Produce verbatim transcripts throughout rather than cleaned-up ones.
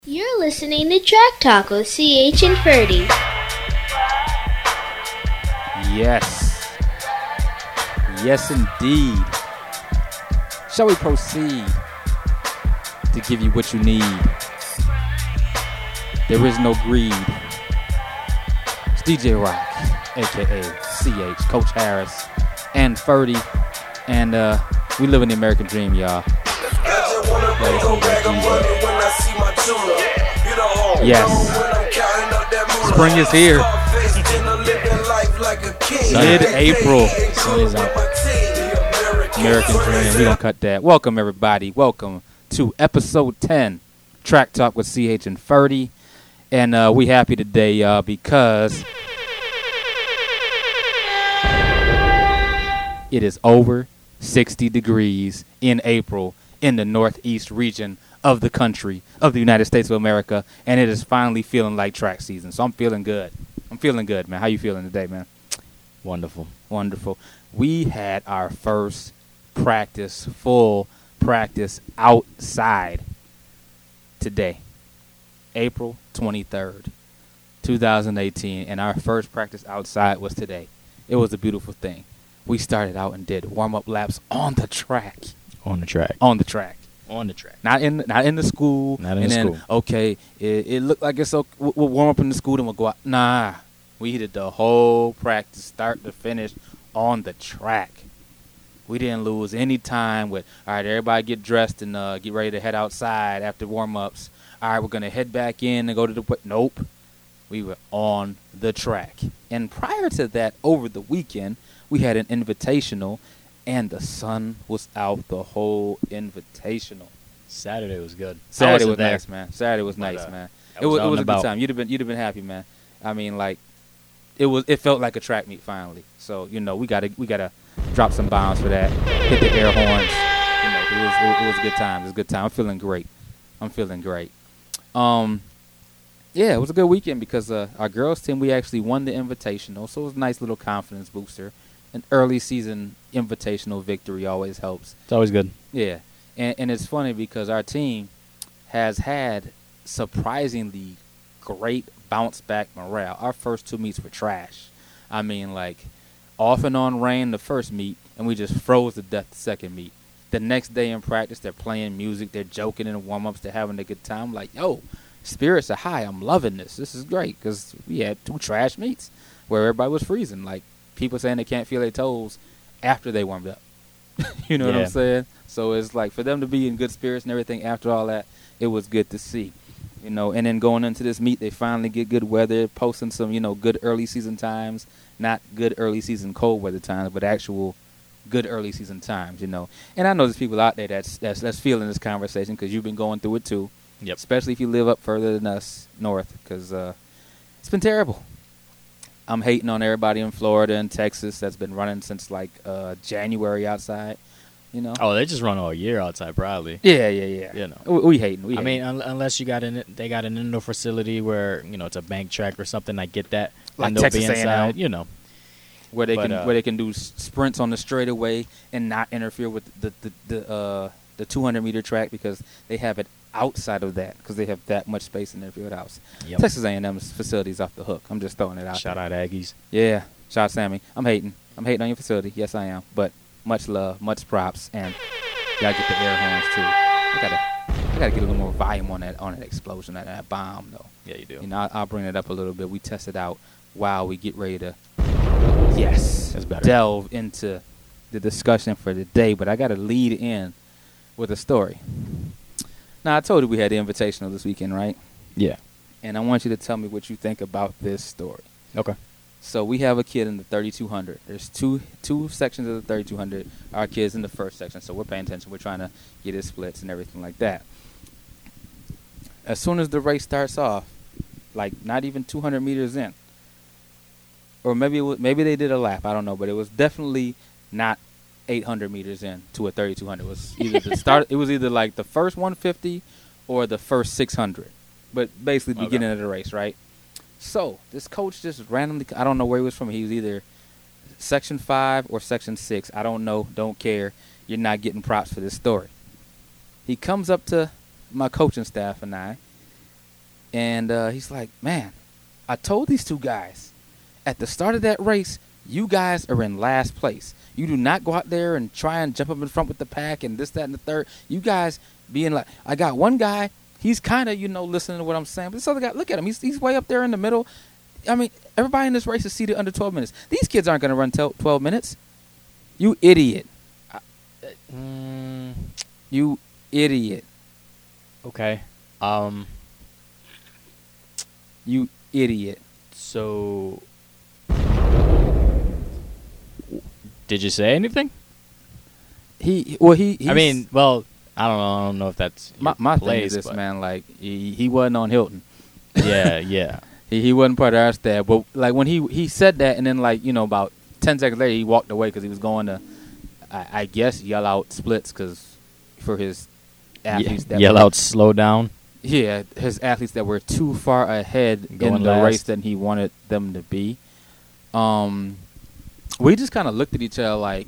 You're listening to Track Talk with C H and Ferdy. Yes. Yes, indeed. Shall we proceed to give you what you need? There is no greed. It's D J Rock, a k a. C H, Coach Harris, and Ferdy. And uh, we live in the American dream, y'all. Yes. Spring is here. Mid-April. Sun is out. American dream. We gonna cut that. Welcome, everybody. Welcome to episode ten, Track Talk with C H and Ferdy. And uh, we happy today, y'all, because it is over sixty degrees in April in the northeast region of the country, of the United States of America, and it is finally feeling like track season. So I'm feeling good. I'm feeling good, man. How you feeling today, man? Wonderful. Wonderful. We had our first practice, full practice outside today, April twenty-third, twenty eighteen, and our first practice outside was today. It was a beautiful thing. We started out and did warm-up laps on the track. On the track. On the track. On the track. Not in not in the school. Not in and the then, school. Okay, it, it looked like it's okay. We'll, we'll warm up in the school, then we'll go out. Nah. We did the whole practice, start to finish, on the track. We didn't lose any time with, all right, everybody get dressed and uh, get ready to head outside after warm-ups. All right, we're going to head back in and go to the – nope. We were on the track. And prior to that, over the weekend, we had an invitational, and the sun was out the whole invitational. Saturday was good. Saturday was there. nice, man. Saturday was But, nice, uh, man. I It was, was it out was a and good about. time. You'd have been you'd have been happy, man. I mean, like, it was it felt like a track meet finally. So you know we gotta we gotta drop some bombs for that. Hit the air horns. You know, it was it, it was a good time. It was a good time. I'm feeling great. I'm feeling great. Um, yeah, it was a good weekend because uh, our girls team, we actually won the invitational, so it was a nice little confidence booster. An early season invitational victory always helps. It's always good. Yeah, and and it's funny because our team has had surprisingly great bounce back morale. Our first two meets were trash. I mean, like, off and on rain the first meet, and we just froze to death the second meet. The next day in practice, they're playing music, they're joking in the warm-ups, they're having a good time. Like, yo, spirits are high. I'm loving this. This is great because we had two trash meets where everybody was freezing. Like, people saying they can't feel their toes after they warmed up. You know what Yeah. I'm saying? So it's like for them to be in good spirits and everything after all that, it was good to see. You know, and then going into this meet, they finally get good weather, posting some, you know, good early season times, not good early season cold weather times, but actual good early season times, you know. And I know there's people out there that's that's, that's feeling this conversation because you've been going through it too. Yep. Especially if you live up further than us north because uh, it's been terrible. I'm hating on everybody in Florida and Texas that's been running since like uh, January outside, you know. Oh, they just run all year outside, probably. Yeah, yeah, yeah. You know. We, we hating. We I hating. mean, un- unless you got an, they got an indoor facility where, you know, it's a bank track or something. I get that. Like and they'll Texas be A and M. inside, you know. where they But, can uh, where they can do s- sprints on the straightaway and not interfere with the the the uh, the two hundred meter track because they have it outside of that because they have that much space in their field house. Yep. Texas A and M's facilities off the hook. I'm just throwing it out. Shout there. out Aggies. Yeah, shout out Sammy. I'm hating. I'm hating on your facility. Yes, I am. But much love, much props, and gotta get the air horns too. I gotta I gotta get a little more volume on that on that explosion, that, that bomb though. Yeah, you do. You know, I'll, I'll bring it up a little bit. We test it out while we get ready to, yes, That's better. delve into the discussion for the day. But I got to lead in with a story. Now, I told you we had the invitational this weekend, right? Yeah. And I want you to tell me what you think about this story. Okay. So we have a kid in the thirty-two hundred. There's two two sections of the thirty-two hundred. Our kid's in the first section, so we're paying attention. We're trying to get his splits and everything like that. As soon as the race starts off, like not even two hundred meters in, or maybe it was, maybe they did a lap. I don't know, but it was definitely not eight hundred meters in to a thirty-two hundred. It was either the start. It was either like the first one fifty or the first six hundred, but basically the Okay. beginning of the race, right? So this coach just randomly, I don't know where he was from. He was either section five or section six. I don't know. Don't care. You're not getting props for this story. He comes up to my coaching staff and I, And uh, he's like, man, I told these two guys at the start of that race, you guys are in last place. You do not go out there and try and jump up in front with the pack and this, that, and the third. You guys being like, I got one guy, he's kind of, you know, listening to what I'm saying. But this other guy, look at him. He's, he's way up there in the middle. I mean, everybody in this race is seated under twelve minutes. These kids aren't going to run twelve minutes. You idiot. Mm, You idiot. okay. Um. You idiot. So, did you say anything? He, well, he, he's, I mean, well, I don't know. I don't know if that's my, your my thing place, is this, but- man, like, he, he wasn't on Hilton. Yeah, yeah. He, he wasn't part of our staff. But, like, when he, he said that, and then, like, you know, about ten seconds later, he walked away because he was going to, I, I guess, yell out splits because for his athletes that Yell were, out, slow down. Yeah, his athletes that were too far ahead Going in the last. race than he wanted them to be. Um, we just kind of looked at each other like,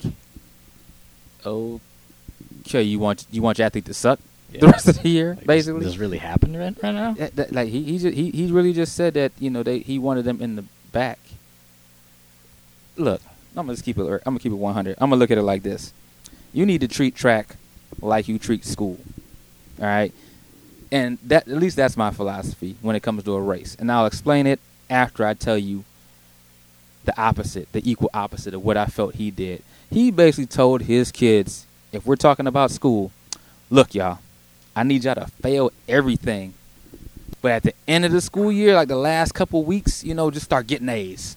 okay, you want you want your athlete to suck Yeah. the rest of the year, Like, basically. Does this really happen right, right now? That- that- like he he, just, he he really just said that, you know, they he wanted them in the back. Look, I'm gonna just keep it. I'm gonna keep it one hundred. I'm gonna look at it like this: you need to treat track like you treat school. All right, and that at least that's my philosophy when it comes to a race. And I'll explain it after I tell you the opposite, the equal opposite of what I felt he did. He basically told his kids, if we're talking about school, look, y'all, I need y'all to fail everything. But at the end of the school year, like the last couple weeks, you know, just start getting A's.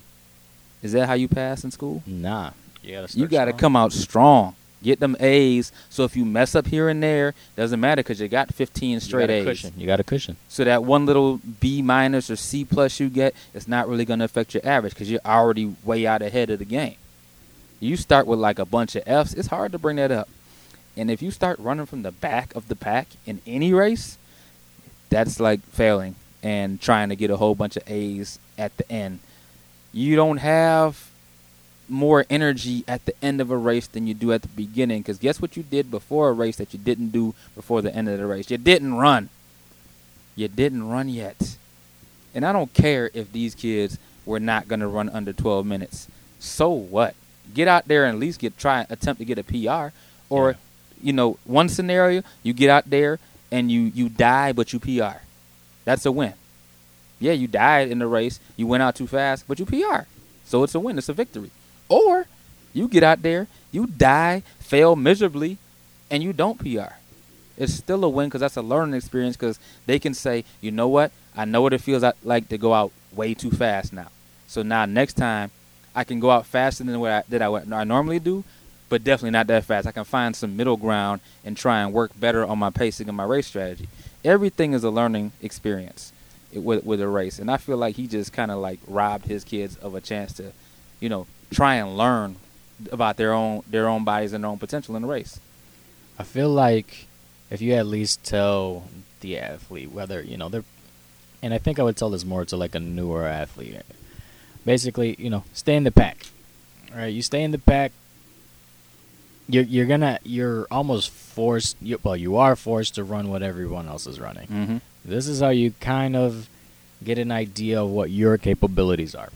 Is that how you pass in school? Nah. You gotta, You got to strong. come out strong. Get them A's. So if you mess up here and there, doesn't matter because you got fifteen straight you got a A's. Cushion. You got a cushion. So that one little B minus or C plus you get, it's not really going to affect your average because you're already way out ahead of the game. You start with like a bunch of F's, it's hard to bring that up. And if you start running from the back of the pack in any race, that's like failing and trying to get a whole bunch of A's at the end. You don't have more energy at the end of a race than you do at the beginning because guess what you did before a race that you didn't do before the end of the race? You didn't run. You didn't run yet. And I don't care if these kids were not going to run under twelve minutes. So what? Get out there and at least get try attempt to get a P R. Or, Yeah. you know, one scenario, you get out there and you, you die, but you P R. That's a win. Yeah, you died in the race. You went out too fast, but you P R. So it's a win. It's a victory. Or you get out there, you die, fail miserably, and you don't P R. It's still a win because that's a learning experience because they can say, you know what? I know what it feels like to go out way too fast now. So now next time I can go out faster than what I, that I, what I normally do, but definitely not that fast. I can find some middle ground and try and work better on my pacing and my race strategy. Everything is a learning experience with, with a race. And I feel like he just kind of like robbed his kids of a chance to, you know, try and learn about their own their own bodies and their own potential in the race. I feel like if you at least tell the athlete whether, you know, they're, and I think I would tell this more to like a newer athlete. Basically, you know, stay in the pack. All right, you stay in the pack. You're you're gonna you're almost forced. You, well, you are forced to run what everyone else is running. Mm-hmm. This is how you kind of get an idea of what your capabilities are.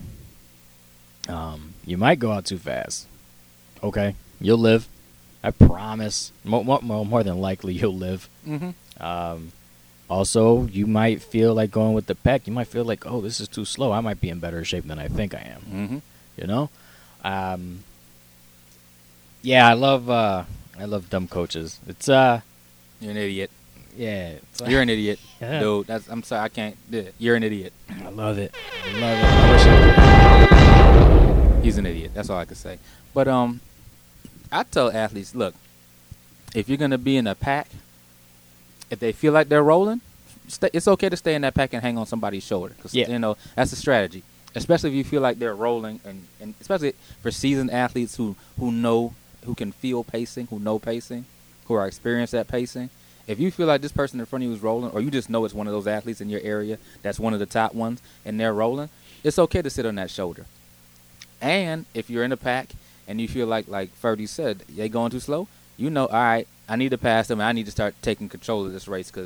Um, you might go out too fast. Okay, you'll live. I promise. More, more, more than likely, you'll live. Mm-hmm. Um, also, you might feel like going with the pack. You might feel like, oh, this is too slow. I might be in better shape than I think I am. Mm-hmm. You know? Um, yeah, I love uh, I love dumb coaches. It's uh, You're an idiot. yeah, it's You're an idiot, Yeah. dude. That's, I'm sorry, I can't. do it. You're an idiot. I love it. I love it. I wish I could. He's an idiot. That's all I can say. But um, I tell athletes, look, if you're gonna be in a pack, if they feel like they're rolling, stay, it's okay to stay in that pack and hang on somebody's shoulder. Cause, Yeah. you know, that's a strategy. Especially if you feel like they're rolling, and, and especially for seasoned athletes who, who know, who can feel pacing, who know pacing, who are experienced at pacing. If you feel like this person in front of you is rolling, or you just know it's one of those athletes in your area that's one of the top ones, and they're rolling, it's okay to sit on that shoulder. And if you're in a pack and you feel like, like Ferdy said, they going too slow, you know, all right, I need to pass them, and I need to start taking control of this race because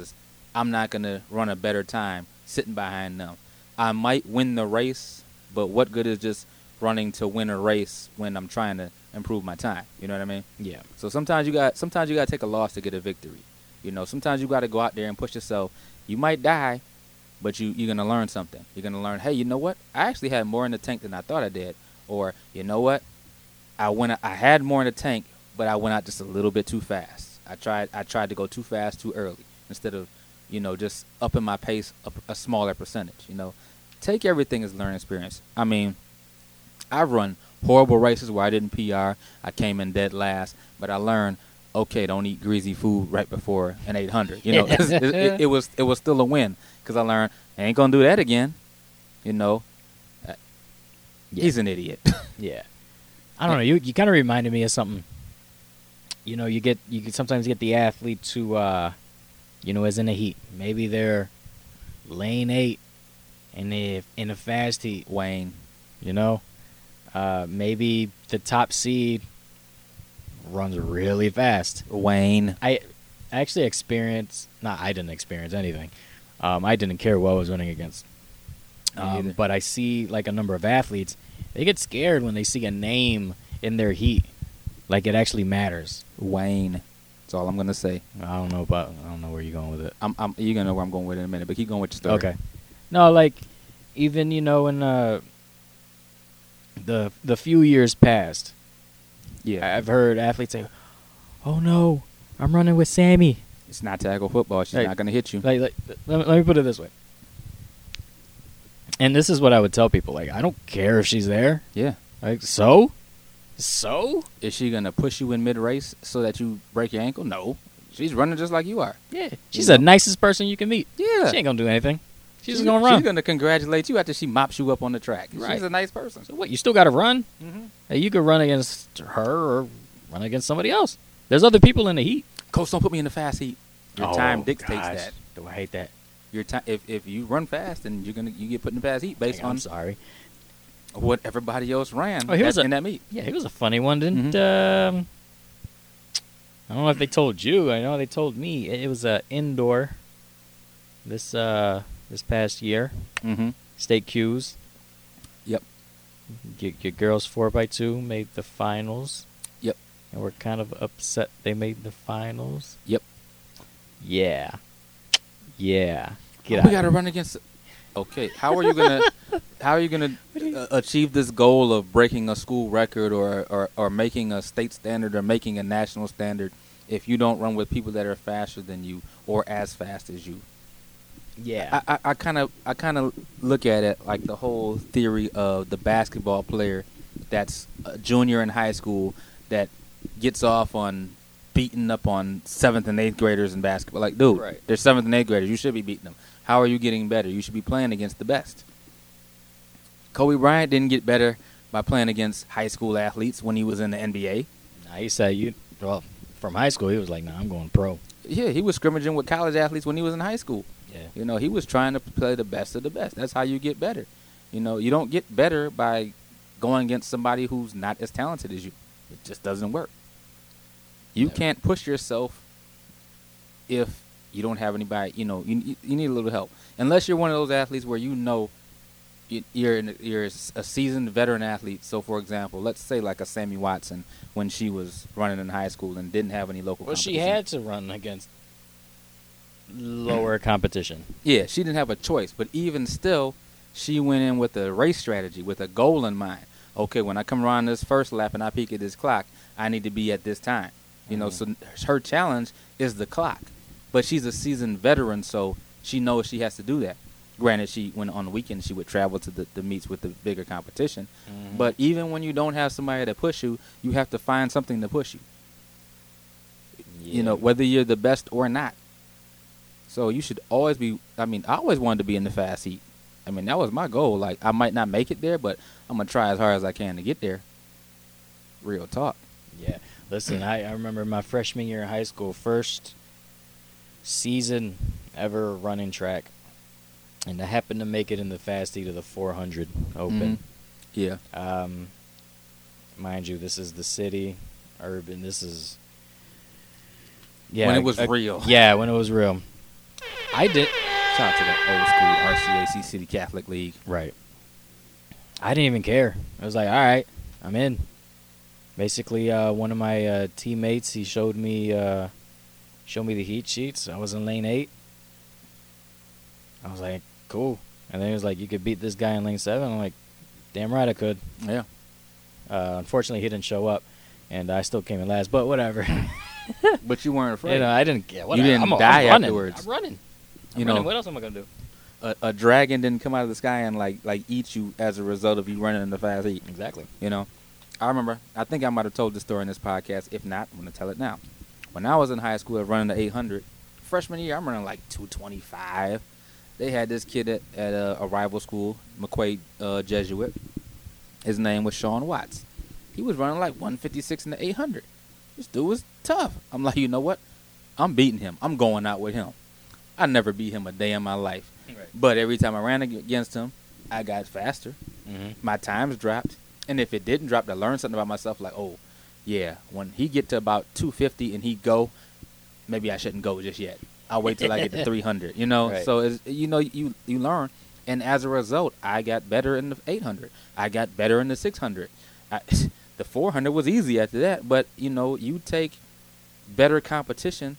I'm not going to run a better time sitting behind them. I might win the race, but what good is just running to win a race when I'm trying to improve my time? You know what I mean? Yeah. So sometimes you got sometimes you got to take a loss to get a victory. You know, sometimes you got to go out there and push yourself. You might die, but you you're gonna learn something. You're gonna learn, hey, you know what? I actually had more in the tank than I thought I did. Or you know what? I went I had more in the tank, but I went out just a little bit too fast. I tried I tried to go too fast too early instead of, you know, just upping my pace a, a smaller percentage. You know, take everything as learning experience. I mean, I've run horrible races where I didn't P R. I came in dead last, but I learned, okay, don't eat greasy food right before an eight hundred. You know, it, it, it was it was still a win because I learned I ain't gonna do that again. You know, uh, Yeah. he's an idiot. Yeah. I don't know. You you kind of reminded me of something. You know, you get you can sometimes get the athletes who, uh, you know, is in a heat. Maybe they're lane eight, and if in a fast heat, Wayne, you know, uh, maybe the top seed runs really fast. Wayne. I actually experienced. Not I didn't experience anything. Um, I didn't care who I was running against. Me Um, neither. but I see like a number of athletes, they get scared when they see a name in their heat, like it actually matters. Wayne. That's all I'm gonna say. I don't know about. I don't know where you're going with it. I'm, I'm you're gonna know where I'm going with it in a minute, but keep going with your story. Okay. No, like even you know in uh, the the few years past, Yeah. I've heard athletes say, "Oh no, I'm running with Sammy." It's not tackle football. She's Hey, not gonna hit you. Like, like let, me, let me put it this way. And this is what I would tell people: like, I don't care if she's there. Yeah. Like, so, so. Is she gonna push you in mid race so that you break your ankle? No. She's running just like you are. Yeah, she's know? the nicest person you can meet. Yeah. She ain't gonna do anything. She's, just She- gonna run. She's gonna congratulate you after she mops you up on the track. Right. She's a nice person. So what? You still got to run. Mm-hmm. Hey, you could run against her or run against somebody else. There's other people in the heat. Coach, don't put me in the fast heat. Your Oh, time dictates gosh. that. Do I hate that? Your time. If if you run fast, then you're gonna you get put in the fast heat based I'm on sorry. what everybody else ran Oh, here's at- a- in that meet. Yeah, he was a funny one, didn't? Mhm. Um, I don't know if they told you. I know they told me. It was uh, indoor. This uh this past year, Mm-hmm. state Q's. Yep. Your, your girls four by two made the finals. Yep. And we're kind of upset they made the finals. Yep. Yeah. Yeah. Get Oh, out. we got to run against. Okay, how are you gonna how are you gonna uh, achieve this goal of breaking a school record or, or or making a state standard or making a national standard if you don't run with people that are faster than you or as fast as you? Yeah. I I kind of I kind of look at it like the whole theory of the basketball player that's a junior in high school that gets off on beating up on seventh and eighth graders in basketball. Like, dude, Right. they're seventh and eighth graders. You should be beating them. How are you getting better? You should be playing against the best. Kobe Bryant didn't get better by playing against high school athletes when he was in the N B A. Nah, he said you. Well, from high school, he was like, "Nah, I'm going pro." Yeah, he was scrimmaging with college athletes when he was in high school. Yeah. You know, he was trying to play the best of the best. That's how you get better. You know, you don't get better by going against somebody who's not as talented as you. It just doesn't work. You Yeah. can't push yourself if you don't have anybody. You know, you you need a little help. Unless you're one of those athletes where you know you- you're an, you're a seasoned veteran athlete. So, for example, let's say like a Sammy Watson when she was running in high school and didn't have any local. Well, she competition. had to run against lower competition. Yeah, she didn't have a choice, but even still, she went in with a race strategy, with a goal in mind. Okay, when I come around this first lap and I peek at this clock, I need to be at this time. You know, so her challenge is the clock. But she's a seasoned veteran, so she knows she has to do that. Granted, she when on the weekend she would travel to the, the meets with the bigger competition. Mhm. But even when you don't have somebody to push you, you have to find something to push you. You know, whether you're the best or not. So you should always be. I mean, I always wanted to be in the fast heat. I mean, that was my goal. Like, I might not make it there, but I'm gonna try as hard as I can to get there. Real talk. Yeah. Listen, I, I remember my freshman year in high school, first season ever running track, and I happened to make it in the fast heat of the four hundred open. Yeah. Um, mind you, this is the city, urban. This is yeah When it was a- real. Yeah, when it was real. I did. Shout out to the old school R C A C City Catholic League. Right. I didn't even care. I was like, all right, I'm in. Basically, uh, one of my uh, teammates, he showed me uh, showed me the heat sheets. I was in lane eight. I was like, cool. And then he was like, you could beat this guy in lane seven. I'm like, damn right I could. Yeah. Uh, unfortunately, he didn't show up, and I still came in last. But whatever. But you weren't afraid. You know, I didn't care. You didn't I'm, die I'm running. afterwards. I'm running. I'm You running. know- What else am I gonna do? a, a dragon didn't come out of the sky and like like eat you as a result of you running in the fast heat. Exactly. You know, I remember. I think I might have told this story in this podcast. If not, I'm gonna tell it now. When I was in high school, running the eight hundred, freshman year, I'm running like two twenty-five. They had this kid at, at a, a rival school, McQuaid uh, Jesuit. His name was Sean Watts. He was running like one fifty-six in the eight hundred. This dude was tough. I'm like, you know what? I'm beating him. I'm going out with him. I never beat him a day in my life. Right. But every time I ran ag- against him, I got faster. Mm-hmm. My times dropped. And if it didn't drop, I learned something about myself. Like, oh, yeah, when he get to about two fifty and he go, maybe I shouldn't go just yet. I'll wait till I get to three hundred. You know, Right. so it's, you know, you you learn. And as a result, I got better in the eight hundred. I got better in the six hundred. I, the four hundred was easy after that. But, you know, you take better competition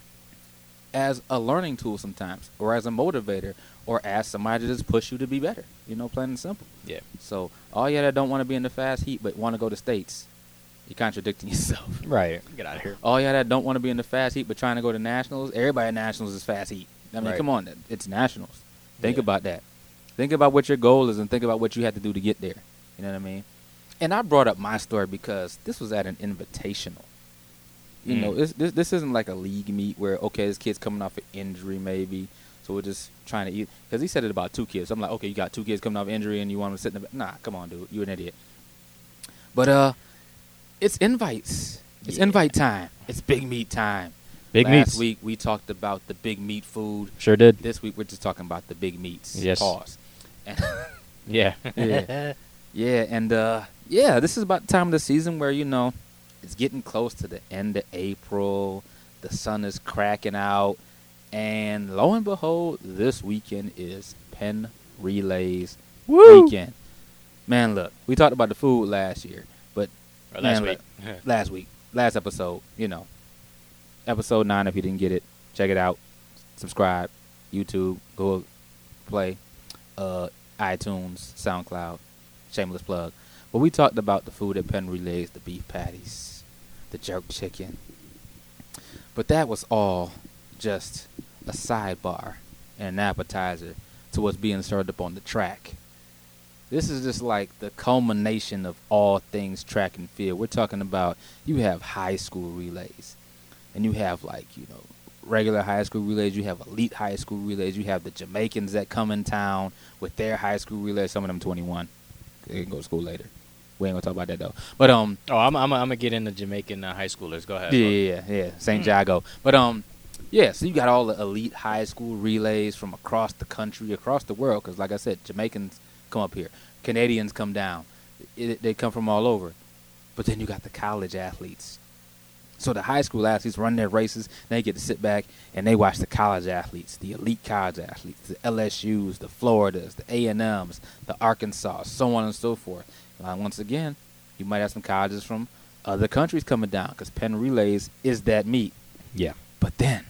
as a learning tool sometimes, or as a motivator, or as somebody to just push you to be better. You know, plain and simple. Yeah. So all y'all that don't want to be in the fast heat but want to go to states, you're contradicting yourself. Right. Get out of here. All y'all that don't want to be in the fast heat but trying to go to nationals, everybody at nationals is fast heat. I mean, Right. come on, it's nationals. Think Yeah. about that. Think about what your goal is and think about what you have to do to get there. You know what I mean? And I brought up my story because this was at an invitational. You Mm. know, this, this this isn't like a league meet where, okay, this kid's coming off an injury maybe, so we're just trying to eat. Because he said it about two kids. I'm like, okay, you got two kids coming off injury and you want them to sit in the back. Nah, come on, dude. You're an idiot. But uh, it's invites. It's Yeah. invite time. It's big meat time. Big Last meats. week we talked about the big meat food. Sure did. This week we're just talking about the big meats. Yes. Pause. And Yeah. Yeah. yeah, and uh, yeah, this is about the time of the season where, you know, it's getting close to the end of April. The sun is cracking out. And lo and behold, this weekend is Penn Relays Woo! weekend. Man, look, we talked about the food last year, but Or man, last week. look, last week, last episode, you know, episode nine. If you didn't get it, check it out. Subscribe, YouTube, Google Play, uh, iTunes, SoundCloud. Shameless plug. But we talked about the food at Penn Relays, the beef patties, the jerk chicken. But that was all just a sidebar and an appetizer to what's being served up on the track. This is just like the culmination of all things track and field. We're talking about, you have high school relays, and you have, like, you know, regular high school relays. You have elite high school relays. You have the Jamaicans that come in town with their high school relays. Some of them twenty-one. They can go to school later. We ain't gonna talk about that though. But um, Oh, I'm I'm I'm gonna get into Jamaican uh, high schoolers. Go ahead. yeah, yeah, yeah, yeah. Saint Jago. But um, yeah. So you got all the elite high school relays from across the country, across the world. Because like I said, Jamaicans come up here, Canadians come down. It, they come from all over. But then you got the college athletes. So the high school athletes run their races. They get to sit back and they watch the college athletes, the elite college athletes, the L S Us, the Floridas, the A and Ms, the Arkansas, so on and so forth. Uh, once again, you might have some colleges from other countries coming down because Penn Relays is that meet. Yeah. But then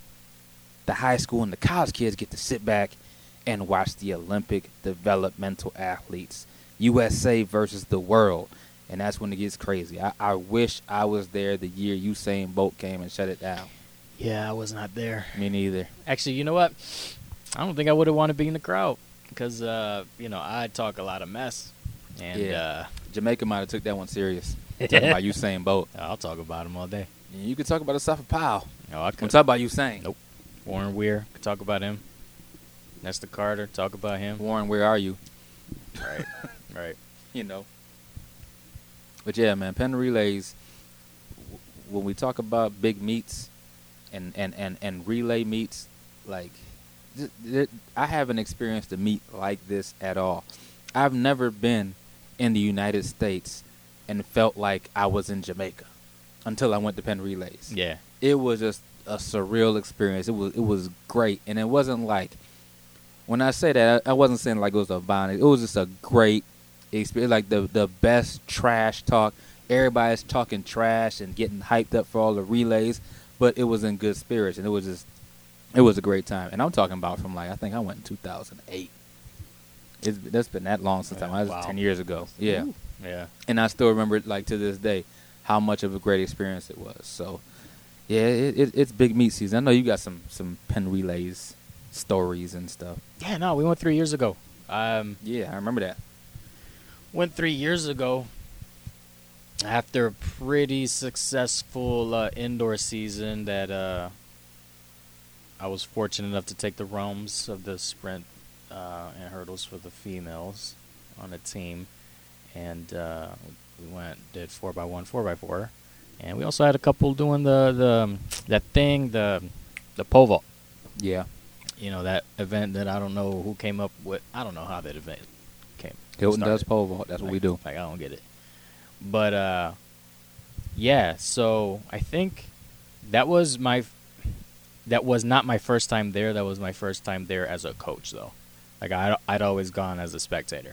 the high school and the college kids get to sit back and watch the Olympic developmental athletes, U S A versus the world. And that's when it gets crazy. I, I wish I was there the year Usain Bolt came and shut it down. Yeah, I was not there. Me neither. Actually, you know what? I don't think I would have wanted to be in the crowd because, uh, you know, I talk a lot of mess. And Yeah. uh, Jamaica might have took that one serious. Talking about Usain Bolt. I'll talk about him all day. And you could talk about Asafa Powell. No, I Don't could. talk about Usain. Nope. Warren Weir, could talk about him. Nestor Carter, talk about him. Warren, where are you? Right. Right. You know. But yeah, man, Penn Relays, w- when we talk about big meets and, and, and, and relay meets, like, th- th- I haven't experienced a meet like this at all. I've never been in the United States and felt like I was in Jamaica until I went to Penn Relays. Yeah. It was just a surreal experience. It was it was great, and it wasn't like when I say that I, I wasn't saying like it was a bonding. It was just a great experience, like the the best trash talk. Everybody's talking trash and getting hyped up for all the relays, but it was in good spirits, and it was just it was a great time. And I'm talking about from like I think I went in two thousand eight. It's that's been that long since Yeah, I went. That was wow. ten years ago. Yeah. Ooh. Yeah. And I still remember, like, to this day, how much of a great experience it was. So, yeah, it, it, it's big meat season. I know you got some, some pen relays stories and stuff. Yeah, no, we went three years ago. Um, Yeah, I remember that. went three years ago after a pretty successful uh, indoor season that uh, I was fortunate enough to take the realms of the sprint uh, and hurdles for the females on a team. And uh, we went, did four by one, four by four, and we also had a couple doing the the um, that thing, the the pole vault. Yeah. You know, that event that I don't know who came up with. I don't know how that event came. Hilton started. does pole vault. That's what Like- we do. Like I don't get it, but uh, yeah. So I think that was my f- that was not my first time there. That was my first time there as a coach, though. Like I I'd always gone as a spectator.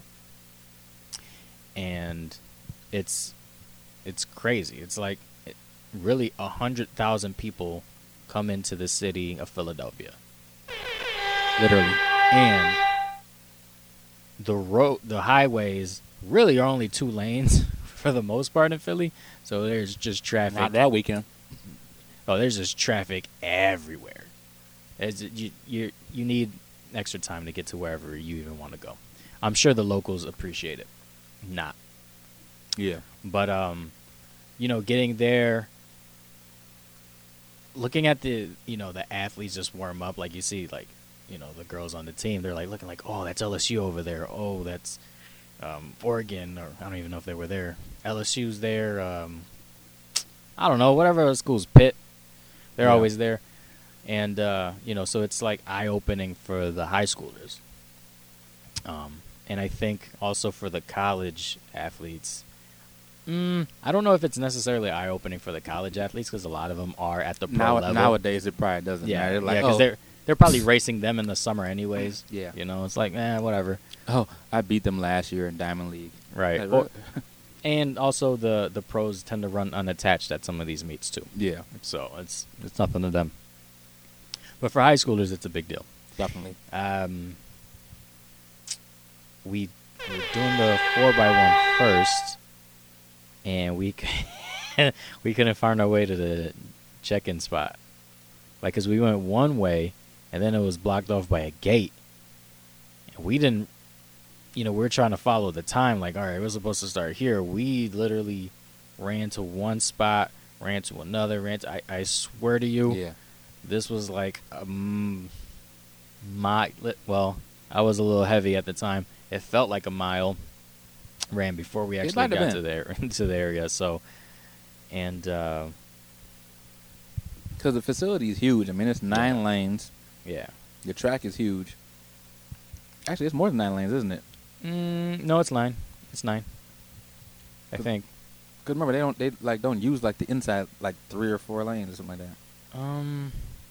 And it's it's crazy. It's like it, really a hundred thousand people come into the city of Philadelphia, Literally. and the road, the highways, really are only two lanes for the most part in Philly. So there's just traffic. Not that weekend. Oh, there's just traffic everywhere. It's, you you you need extra time to get to wherever you even want to go. I'm sure the locals appreciate it. Not. Yeah. But um, you know, getting there, looking at the you know the athletes just warm up, like you see, like you know the girls on the team, they're like looking like, oh, that's L S U over there. Oh, that's um, Oregon, or I don't even know if they were there. L S U's there. Um, I don't know, whatever school's Pitt, they're Yeah. always there, and uh, you know, so it's like eye opening for the high schoolers. Um, and I think also for the college athletes. Mm, I don't know if it's necessarily eye opening for the college athletes because a lot of them are at the pro Now, level. nowadays, it probably doesn't yeah, matter. yeah, Like, because oh, they're they're probably racing them in the summer anyways. Yeah. you know, it's like eh, whatever. oh, I beat them last year in Diamond League. Right. Like, Or- and also the the pros tend to run unattached at some of these meets too. yeah, So it's it's nothing to them. But for high schoolers, it's a big deal. definitely. Um, we were doing the four by one first, and we c- we couldn't find our way to the check-in spot. Like, cause we went one way, and then it was blocked off by a gate, and we didn't. You know, we we're trying to follow the time. Like, all right, we're supposed to start here. We literally ran to one spot, ran to another, ran. To, I I swear to you. Yeah. This was like um, my well, I was a little heavy at the time. It felt like a mile ran before we It actually might have got been. to there into the area. So, and uh, Because the facility is huge. I mean, it's nine lanes. yeah, The track is huge. Actually, it's more than nine lanes, isn't it? mm, no, it's nine. It's nine. I Good. think. Because remember, they don't they like don't use like the inside like three or four lanes or something like that. Um,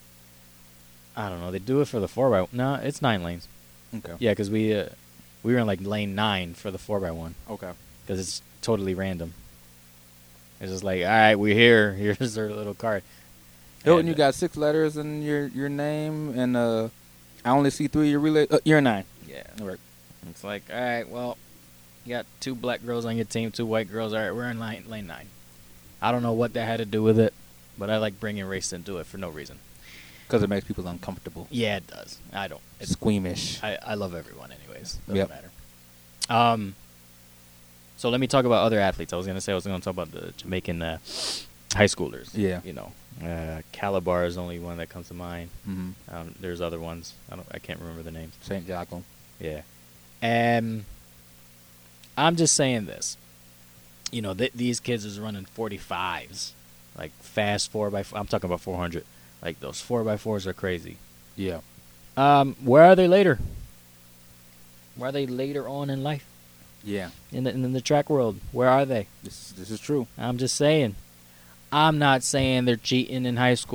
I don't know. They do it for the four by. No, it's nine lanes. Okay. Yeah, because we uh, we were in like lane nine for the four by one. Okay. Because it's totally random. It's just like, all right, we're here. Here's our little card. Hilton, And, you got six letters in your your name, and uh, I only see three of your relay. Uh, you're nine. Yeah. All right. It's like, all right, well, you got two black girls on your team, two white girls. All right, we're in line, lane nine. I don't know what that had to do with it, but I like bringing race into it for no reason. Because it makes people uncomfortable. Yeah, it does. I don't. It's It's, squeamish. I, I love everyone anyways. Doesn't Yep. matter. Um, so let me talk about other athletes. I was going to say I was going to talk about the Jamaican uh, high schoolers. Yeah. You know, uh, Calabar is the only one that comes to mind. Mm-hmm. Um, there's other ones. I don't. I can't remember the names. Saint Jocko. Yeah. Um, I'm just saying this. You know, th- these kids is running forty-fives, like fast four by. Four. I'm talking about four hundred. Like those four by fours are crazy. Yeah. Um, where are they later? Where are they later on in life? Yeah. In the in the track world, where are they? This this is true. I'm just saying. I'm not saying they're cheating in high school.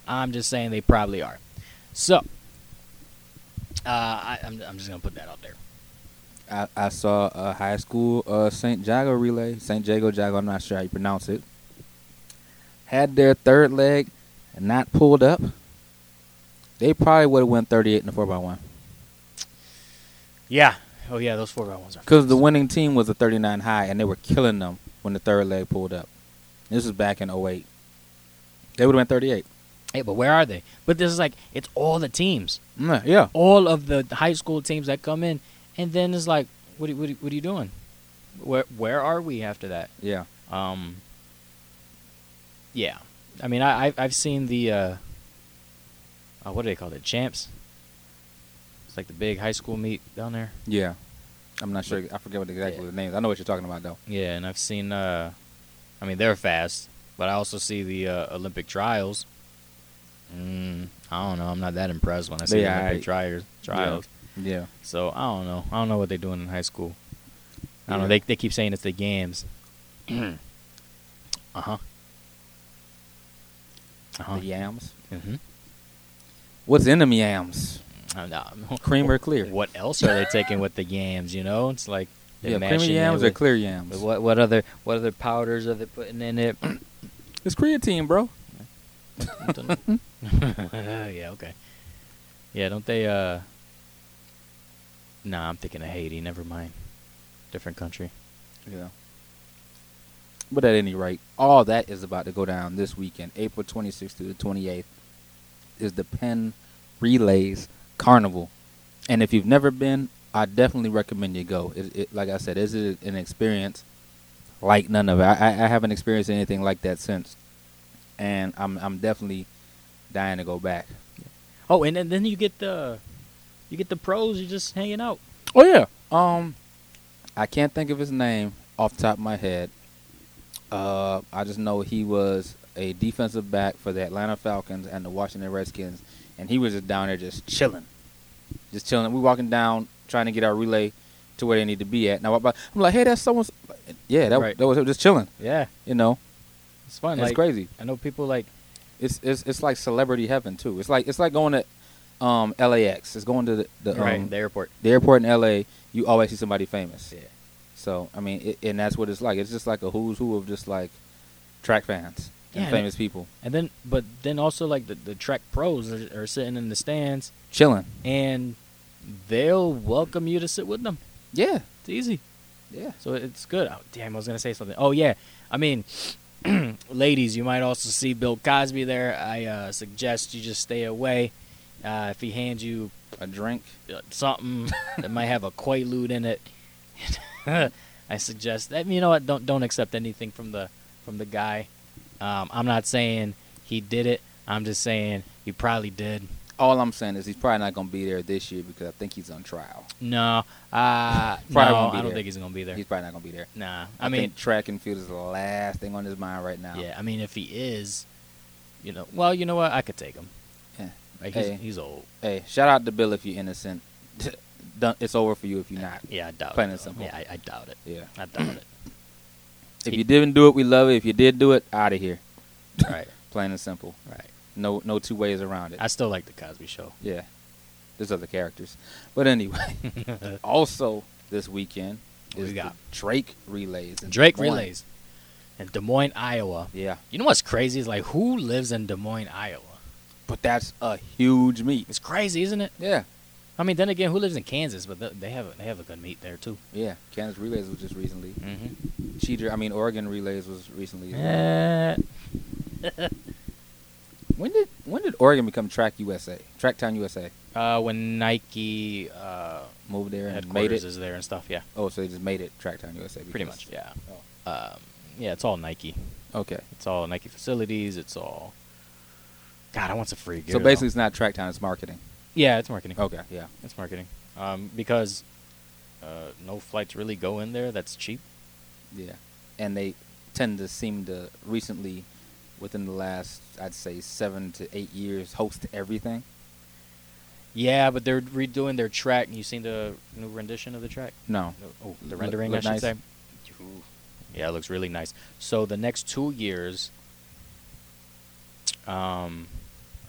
I'm just saying they probably are. So, uh, I, I'm, I'm just going to put that out there. I, I saw a high school uh, Saint Jago relay, Saint Jago Jago, I'm not sure how you pronounce it, had their third leg not pulled up. They probably would have won thirty-eight in the four by one. Yeah. Oh, yeah, those four by ones are Because the winning team was a thirty-nine high, and they were killing them when the third leg pulled up. This was back in oh eight. They would have won thirty-eight. Hey, but where are they? But this is like, it's all the teams. Mm, yeah. All of the high school teams that come in. And then it's like, what are, what are, what are you doing? Where where are we after that? Yeah. Um. Yeah. I mean, I, I've, I've seen the, uh, uh, what do they call it, champs? It's like the big high school meet down there. Yeah. I'm not sure. I forget what exactly Yeah. the name is. I know what you're talking about, though. Yeah, and I've seen, uh, I mean, they're fast, but I also see the uh, Olympic trials. Mm, I don't know. I'm not that impressed when I see They the aight. Olympic trials. trials. Yeah. So, I don't know. I don't know what they're doing in high school. I don't Yeah. know. They, they keep saying it's the games. uh-huh. Uh-huh. The yams. Mm-hmm. What's in them yams? Uh, no. Cream or clear? What else are they taking with the yams, you know? It's like they're Yeah, mashing creamy it yams or with- clear yams? with What what other what other powders are they putting in it? It's creatine, bro. Yeah, okay. Yeah, don't they uh Nah, I'm thinking of Haiti, never mind. Different country. Yeah. But at any rate, all that is about to go down this weekend, April twenty-sixth through the twenty-eighth, is the Penn Relays Carnival. And if you've never been, I definitely recommend you go. It, it, like I said, it's a- an experience like none of it. I, I I haven't experienced anything like that since, and I'm I'm definitely dying to go back. Oh, and, and then you get the you get the pros, you're just hanging out. Oh yeah. Um, I can't think of his name off the top of my head. Uh, I just know he was a defensive back for the Atlanta Falcons and the Washington Redskins, and he was just down there just chilling, just chilling. We walking down trying to get our relay to where they need to be at. Now I'm like, hey, that's someone's. Yeah, that, Right. that was just chilling. Yeah. You know, It's fun. it's like, crazy. I know people like It's it's it's like celebrity heaven too. It's like it's like going to um, L A X. It's going to the the, right, um, the airport. the airport in L A. You always see somebody famous. Yeah. So I mean, it, and that's what it's like. It's just like a who's who of just like track fans and Yeah, famous people And then but then also like the, the track pros are, are sitting in the stands chilling. and they'll welcome you to sit with them. Yeah, It's easy. yeah. So it's good. Oh, damn, I was going to say something. Oh, yeah. I mean, ladies, you might also see Bill Cosby there. I uh, suggest you just stay away. Uh, if he hands you A drink. uh, something that might have a Quaalude in it, I suggest that. You know what? Don't don't accept anything from the from the guy. Um, I'm not saying he did it. I'm just saying he probably did. All I'm saying is he's probably not going to be there this year because I think he's on trial. No, uh, no, Probably won't be I don't there. think he's gonna be there. He's probably not going to be there. Nah, I, I, mean, think track and field is the last thing on his mind right now. yeah, I mean, if he is, you know, well, you know what, I could take him. Yeah. Like he's, Hey. he's old. Hey, shout out to Bill if you're innocent. Done- it's over for you if you're not. Yeah, I doubt Plain it. and though. simple. Yeah, I, I doubt it. Yeah. I doubt it. If you didn't do it, we love it. If you did do it, out of here. Right, Plain and simple. right. No, no two ways around it. I still like the Cosby Show. Yeah. There's other characters. But anyway, also this weekend What is we the got? Drake Relays. in Drake Des Moines. Relays in Des Moines, Iowa. Yeah. You know what's crazy is like who lives in Des Moines, Iowa? But that's a huge meet. It's crazy, isn't it? Yeah. I mean, then again, who lives in Kansas? But th- they have a, they have a good meet there too. Yeah. Kansas Relays was just recently. Mm-hmm. Cheater, I mean, Oregon Relays was recently. as well. Uh, When did when did Oregon become Track U S A? Tracktown U S A. uh, when Nike uh, Moved there and made headquarters it. is there and stuff, yeah, Oh, so they just made it Tracktown U S A. pretty because- much, yeah. Oh. Um, yeah, it's all Nike. Okay. It's all Nike facilities. It's all. God, I want some free gear. So though. basically, it's not Tracktown; it's marketing. yeah, it's marketing. Okay. Yeah. It's marketing. Um, because uh, no flights really go in there. That's cheap. Yeah. And they tend to seem to recently, within the last, I'd say seven to eight years, host everything. Yeah, but they're redoing their track. You seen the new rendition of the track? No. Oh, the Look- rendering, look I should nice? say. Yeah, it looks really nice. So the next two years, um,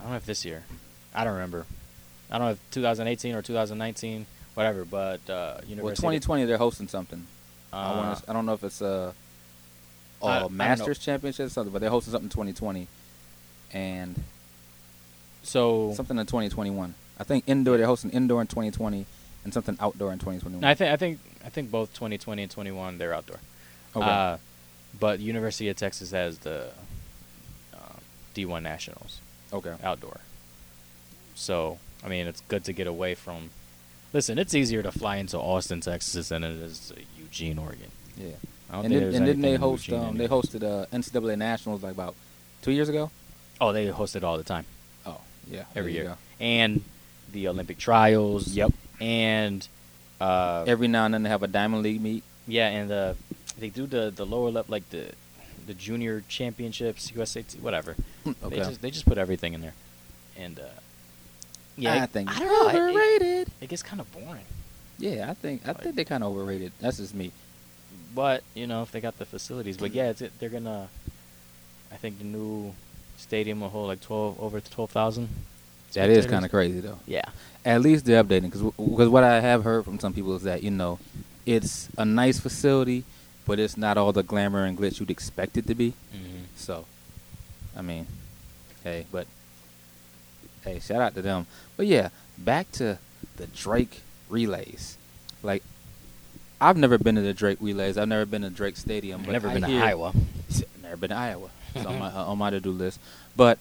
don't know if this year. I don't remember. I don't know if twenty eighteen or twenty nineteen, whatever. But uh, University. Well, twenty twenty they're hosting something. Uh, I want. I don't know if it's a, a I- I don't Masters know. Championship or something, but they're hosting something in twenty twenty, and so something in twenty twenty-one. I think indoor they're hosting indoor in twenty twenty and something outdoor in twenty twenty-one. no, I think I think I think both twenty twenty and twenty-one they're outdoor. Okay. Uh, but University of Texas has the uh, D one Nationals okay. outdoor. So I mean, it's good to get away from. Listen, it's easier to fly into Austin, Texas, than it is to Eugene, Oregon. Yeah. I don't And, think did, there's and didn't they anything in host? Eugene Um, they anyway. hosted uh, N C double A Nationals like about two years ago. Oh, they host it all the time, Oh, yeah. every there you year, go. and the Olympic trials. Yep. And uh, Every now and then they have a Diamond League meet. yeah, and uh, they do the the lower level, like the the junior championships, U S A T, whatever. Okay. They just they just put everything in there, and uh, yeah, I think I don't know. it- It, overrated. it gets kind of boring, Yeah, I think I think they're kind of overrated. That's just me. but you know if they got the facilities. But yeah, it's, it, they're gonna. I think the new stadium will hold like twelve over twelve thousand. That is kind of crazy though. Yeah. At least they're updating because because what I have heard from some people is that you know it's a nice facility, but it's not all the glamour and glitz you'd expect it to be. Mm-hmm. So, I mean, hey, but hey, shout out to them. But yeah, back to the Drake relays. Like, I've never been to the Drake relays. I've never been to Drake Stadium. I've but never I been to hear- Iowa. Never been to Iowa. It's on my uh, on my to do list. But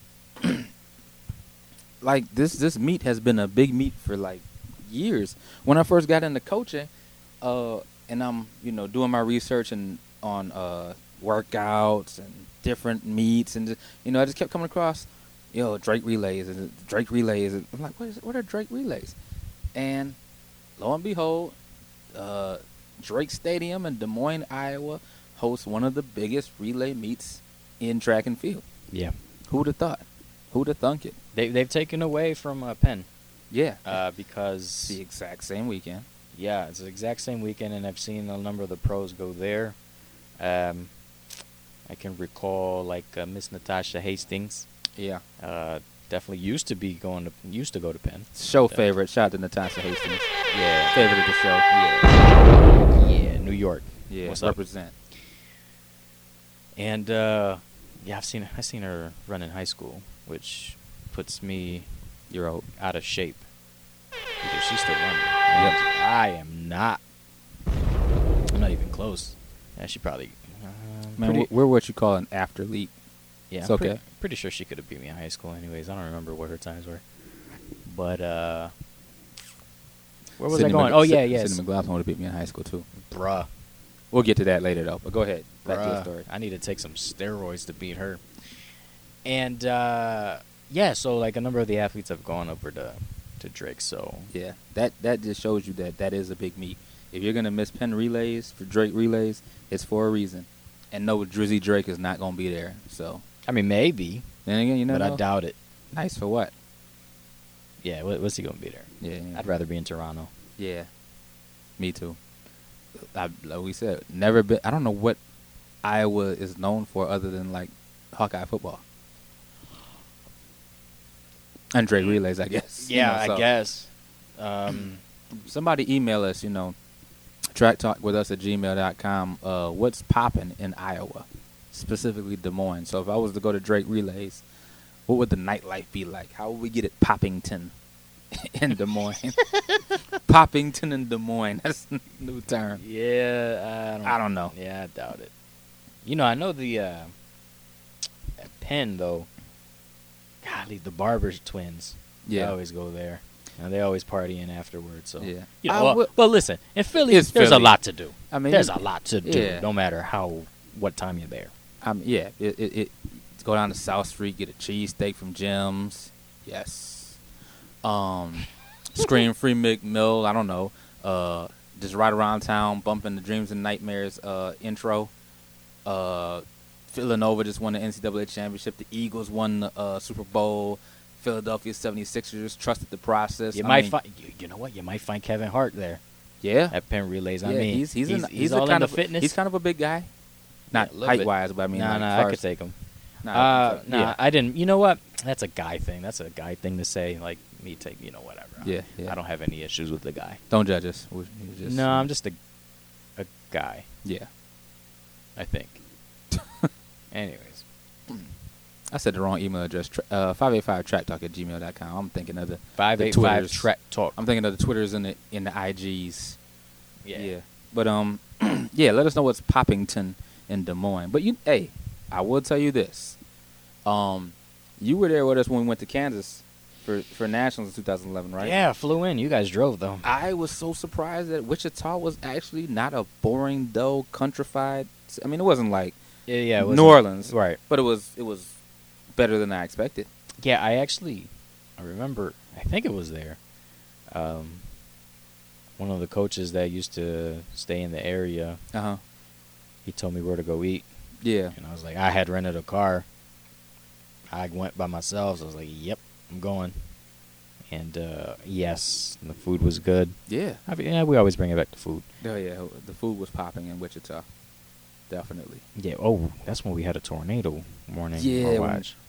like this this meet has been a big meet for like years. When I first got into coaching, uh, and I'm you know doing my research and on uh, workouts and different meets, and just, you know I just kept coming across, yo Drake relays and Drake relays. And I'm like, what is what are Drake relays? And lo and behold, uh, Drake Stadium in Des Moines, Iowa, hosts one of the biggest relay meets in track and field. Yeah. Who'd have thought? Who'd have thunk it? They they've taken away from uh, Penn Yeah, uh, it's because the exact same weekend. yeah, it's the exact same weekend, and I've seen a number of the pros go there. Um, I can recall like uh, Miss Natasha Hastings. Yeah, Uh, definitely used to be going to used to go to Penn. show Yeah. favorite. Shout out to Natasha Hastings. Yeah. Favorite of the show. Yeah. Yeah, New York. Yeah, What's up? represent. And uh, yeah, I've seen I've seen her run in high school, which puts me You're old. out of shape because she's still running. And I am not. I'm not even close. Yeah, she probably. Uh, Man, pretty, we're, we're what you call an athlete. yeah, it's I'm pre- okay. pretty sure she could have beat me in high school. Anyways, I don't remember what her times were. But uh, where was Sydney I going? Mc- Oh yeah, Syd- yes, Sydney McLaughlin would have beat me in high school too. bruh. We'll get to that later though. But go ahead. Back to the Bruh, story. I need to take some steroids to beat her. And uh, yeah, so like a number of the athletes have gone over to to Drake. So Yeah, that that just shows you that that is a big meet. If you're gonna miss Penn relays for Drake relays, it's for a reason. And no, Drizzy Drake is not gonna be there. So I mean, maybe, then again, you know, but I doubt it. nice for what? Yeah, what, what's he gonna be there? Yeah, yeah. I'd rather be in Toronto. Yeah, me too. I, like we said, never been. I don't know what Iowa is known for other than like Hawkeye football and Drake relays, I guess. You Yeah, know, I so guess. Um, Somebody email us. You know, track talk with us at gmail dot com. Uh, what's popping in Iowa, specifically Des Moines? So if I was to go to Drake relays, what would the nightlife be like? How would we get it Poppington in Des Moines? Poppington in Des Moines. That's a new term. yeah, I don't. I don't know. Yeah, I doubt it. You know, I know the uh, at Penn though. Golly, the Barbers twins. They Yeah. always go there, and they always partying afterwards. So Yeah. You know, I well, would- well, listen, in Philly, It's there's Philly. a lot to do. I mean, there's it- a lot to do, yeah. no matter how what time you're there. Um, yeah, it, it, it go down to South Street, get a cheesesteak from Jim's. Yes. Um, Scream Free McMill. I don't know. Uh, just right around town, bumping the Dreams and Nightmares uh, intro. Uh, Villanova just won the N C double A championship. The Eagles won the uh, Super Bowl. Philadelphia seventy-sixers trusted the process. You I might mean, find, you, you know what? You might find Kevin Hart there yeah. at Penn Relays. I yeah, mean, he's he's, he's, an, he's he's a all kind into of fitness. he's kind of a big guy, not Yeah, a little height bit. wise, but I mean, nah, like, nah, far I could as- take him. nah, uh, so- nah, yeah. I didn't. You know what? That's a guy thing. That's a guy thing to say. Like me, take you know whatever. Yeah, yeah. I don't have any issues with the guy. Don't judge us. We're just, no, I'm just a a guy. Yeah. I think. Anyways. I said the wrong email address. Tra- uh, five eight five track talk at gmail dot com. I'm thinking of the Five the eight five Twitters. track talk. I'm thinking of the Twitters and the in the I Gs. Yeah. Yeah. But um, yeah. Let us know what's Poppington in Des Moines. But you, hey, I will tell you this. Um, you were there with us when we went to Kansas for for nationals in two thousand eleven, right? Yeah, flew in. You guys drove though. I was so surprised that Wichita was actually not a boring, dull, countrified. I mean, it wasn't like Yeah, yeah. It wasn't- New Orleans, Right. but it was it was better than I expected. Yeah, I actually, I remember. I think it was there. Um, one of the coaches that used to stay in the area, Uh huh. he told me where to go eat, Yeah. and I was like, I had rented a car. I went by myself. So I was like, "Yep, I'm going." And uh, yes, the food was good. Yeah. I mean, yeah, we always bring it back to food. Oh yeah. The food was popping in Wichita. Definitely. Yeah. Oh, that's when we had a tornado warning. Yeah, or when- watch.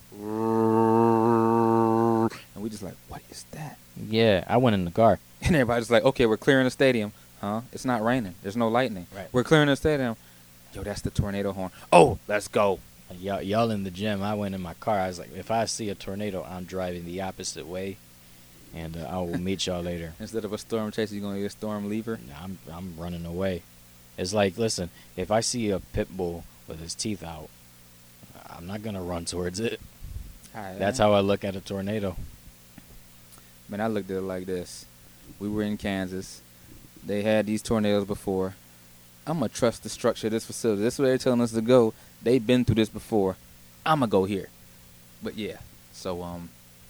And we just like, what is that? Yeah, I went in the car. And everybody's like, okay, we're clearing the stadium. Huh? It's not raining. There's no lightning. Right. We're clearing the stadium. Yo, that's the tornado horn. Oh, let's go. Y'all, y'all in the gym. I went in my car. I was like, if I see a tornado, I'm driving the opposite way, and uh, I will meet y'all later. Instead of a storm chaser, you're gonna get a storm lever. Nah, I'm I'm running away. It's like, listen, if I see a pit bull with his teeth out, I'm not gonna run towards it. Alright, That's man. how I look at a tornado. Man, I looked at it like this. We were in Kansas. They had these tornadoes before. I'm going to trust the structure of this facility. This is where they're telling us to go. They've been through this before. I'm going to go here. But, yeah. So, um,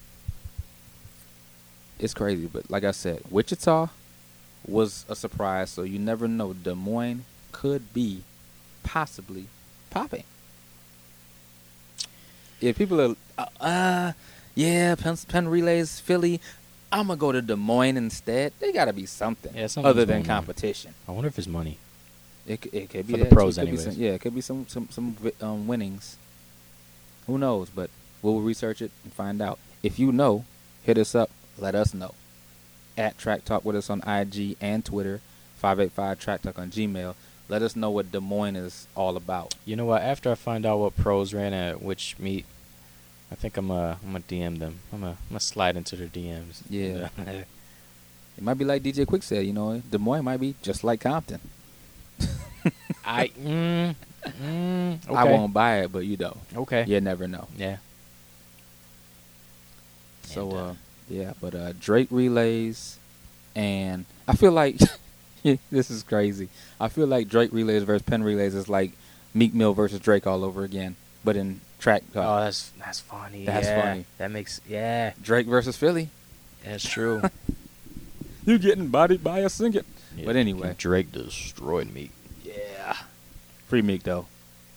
it's crazy. But, like I said, Wichita was a surprise. So, you never know. Des Moines could be possibly popping. If people are, uh, uh yeah, Penn, Penn Relays, Philly, I'm going to go to Des Moines instead. They got to be something Yeah, something's other than going on. competition. I wonder if it's money. It, c- it could be For the that, too. pros It could be anyways. some- yeah, it could be some some some vi- um, winnings. Who knows? But we'll research it and find out. If you know, hit us up. Let us know. At Track Talk with us on I G and Twitter. five eight five Track Talk on Gmail. Let us know what Des Moines is all about. You know what? After I find out what pros ran at which meet, I think I'm uh I'm gonna D M them. I'm gonna I'm gonna slide into their D Ms. Yeah. It might be like D J Quick said. You know, Des Moines might be just like Compton. I mm, mm, okay. I won't buy it, but you know, Okay. you never know. Yeah. So, And, uh, uh, yeah, but uh, Drake relays, and I feel like this is crazy. I feel like Drake relays versus Penn relays is like Meek Mill versus Drake all over again, but in track. Oh, Uh, that's that's funny. That's yeah. funny. That makes yeah. Drake versus Philly. That's true. You getting bodied by a singer. Yeah, But anyway. Drake destroyed me. Yeah. Free Meek though.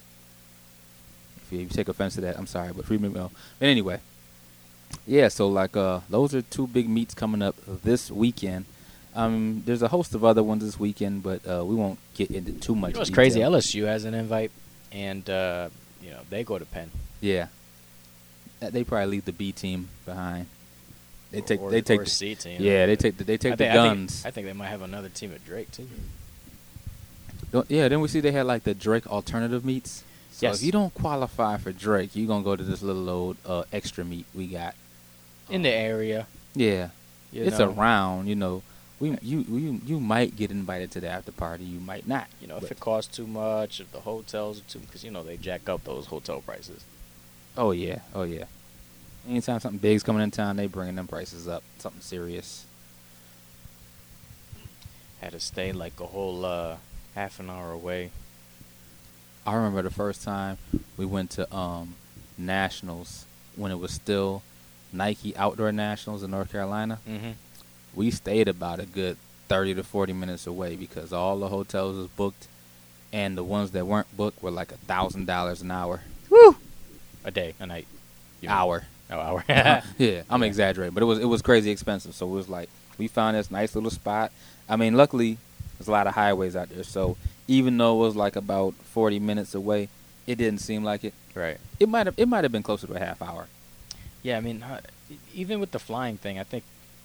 If you, if you take offense to that, I'm sorry, but free Meek Mill. But anyway. Yeah, so like uh those are two big meets coming up this weekend. Um there's a host of other ones this weekend, but uh we won't get into too much You know what's detail. crazy? L S U has an invite, and uh, you know they go to Penn. Yeah. Uh, They probably leave the B team behind. They take or, they take or the, C team. Yeah, they take the, they take I the think, I think- guns. I think they might have another team at Drake too. Don't- yeah, then we see they had like the Drake alternative meets. So Yes. if you don't qualify for Drake, you're going to go to this little old uh, extra meet we got. In the area. Yeah. You it's know, around, you know. We you you you might get invited to the after party, you might not. You know, if But- it costs too much, if the hotels are too, because you know they jack up those hotel prices. Oh yeah, oh yeah. Anytime something big's coming in town, they bringing them prices up. Something serious. Had to stay like a whole uh, half an hour away. I remember the first time we went to um, nationals when it was still Nike Outdoor Nationals in North Carolina. Mm-hmm. We stayed about a good thirty to forty minutes away because all the hotels was booked, and the ones that weren't booked were like a thousand dollars an hour. Woo! A day, a night, you mean. Hour. Oh, hour. Yeah, I'm Yeah. exaggerating, but it was it was crazy expensive. So it was like we found this nice little spot. I mean, luckily there's a lot of highways out there, so even though it was like about forty minutes away, it didn't seem like it. Right. It might have it might have been closer to a half hour. Yeah, I mean, uh, e- even with the flying thing, I think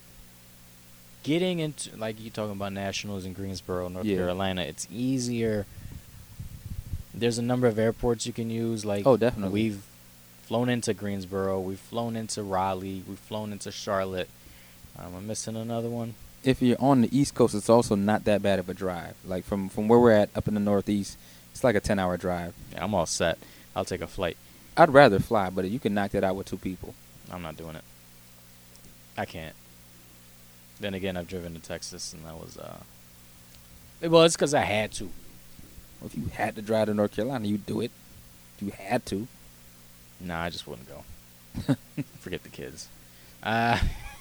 getting into, like you talking about nationals in Greensboro, North Yeah. Carolina, it's easier. There's a number of airports you can use. Like, Oh, definitely. We've flown into Greensboro, we've flown into Raleigh, we've flown into Charlotte. Um, I'm missing another one. If you're on the East Coast, it's also not that bad of a drive. Like from, from where we're at up in the Northeast, it's like a ten-hour drive. Yeah, I'm all set. I'll take a flight. I'd rather fly, but you can knock that out with two people. I'm not doing it. I can't. Then again, I've driven to Texas, and that was uh. Well, it's because I had to. Well, if you had to drive to North Carolina, you'd do it. If you had to. Nah, I just wouldn't go. Forget the kids. Uh,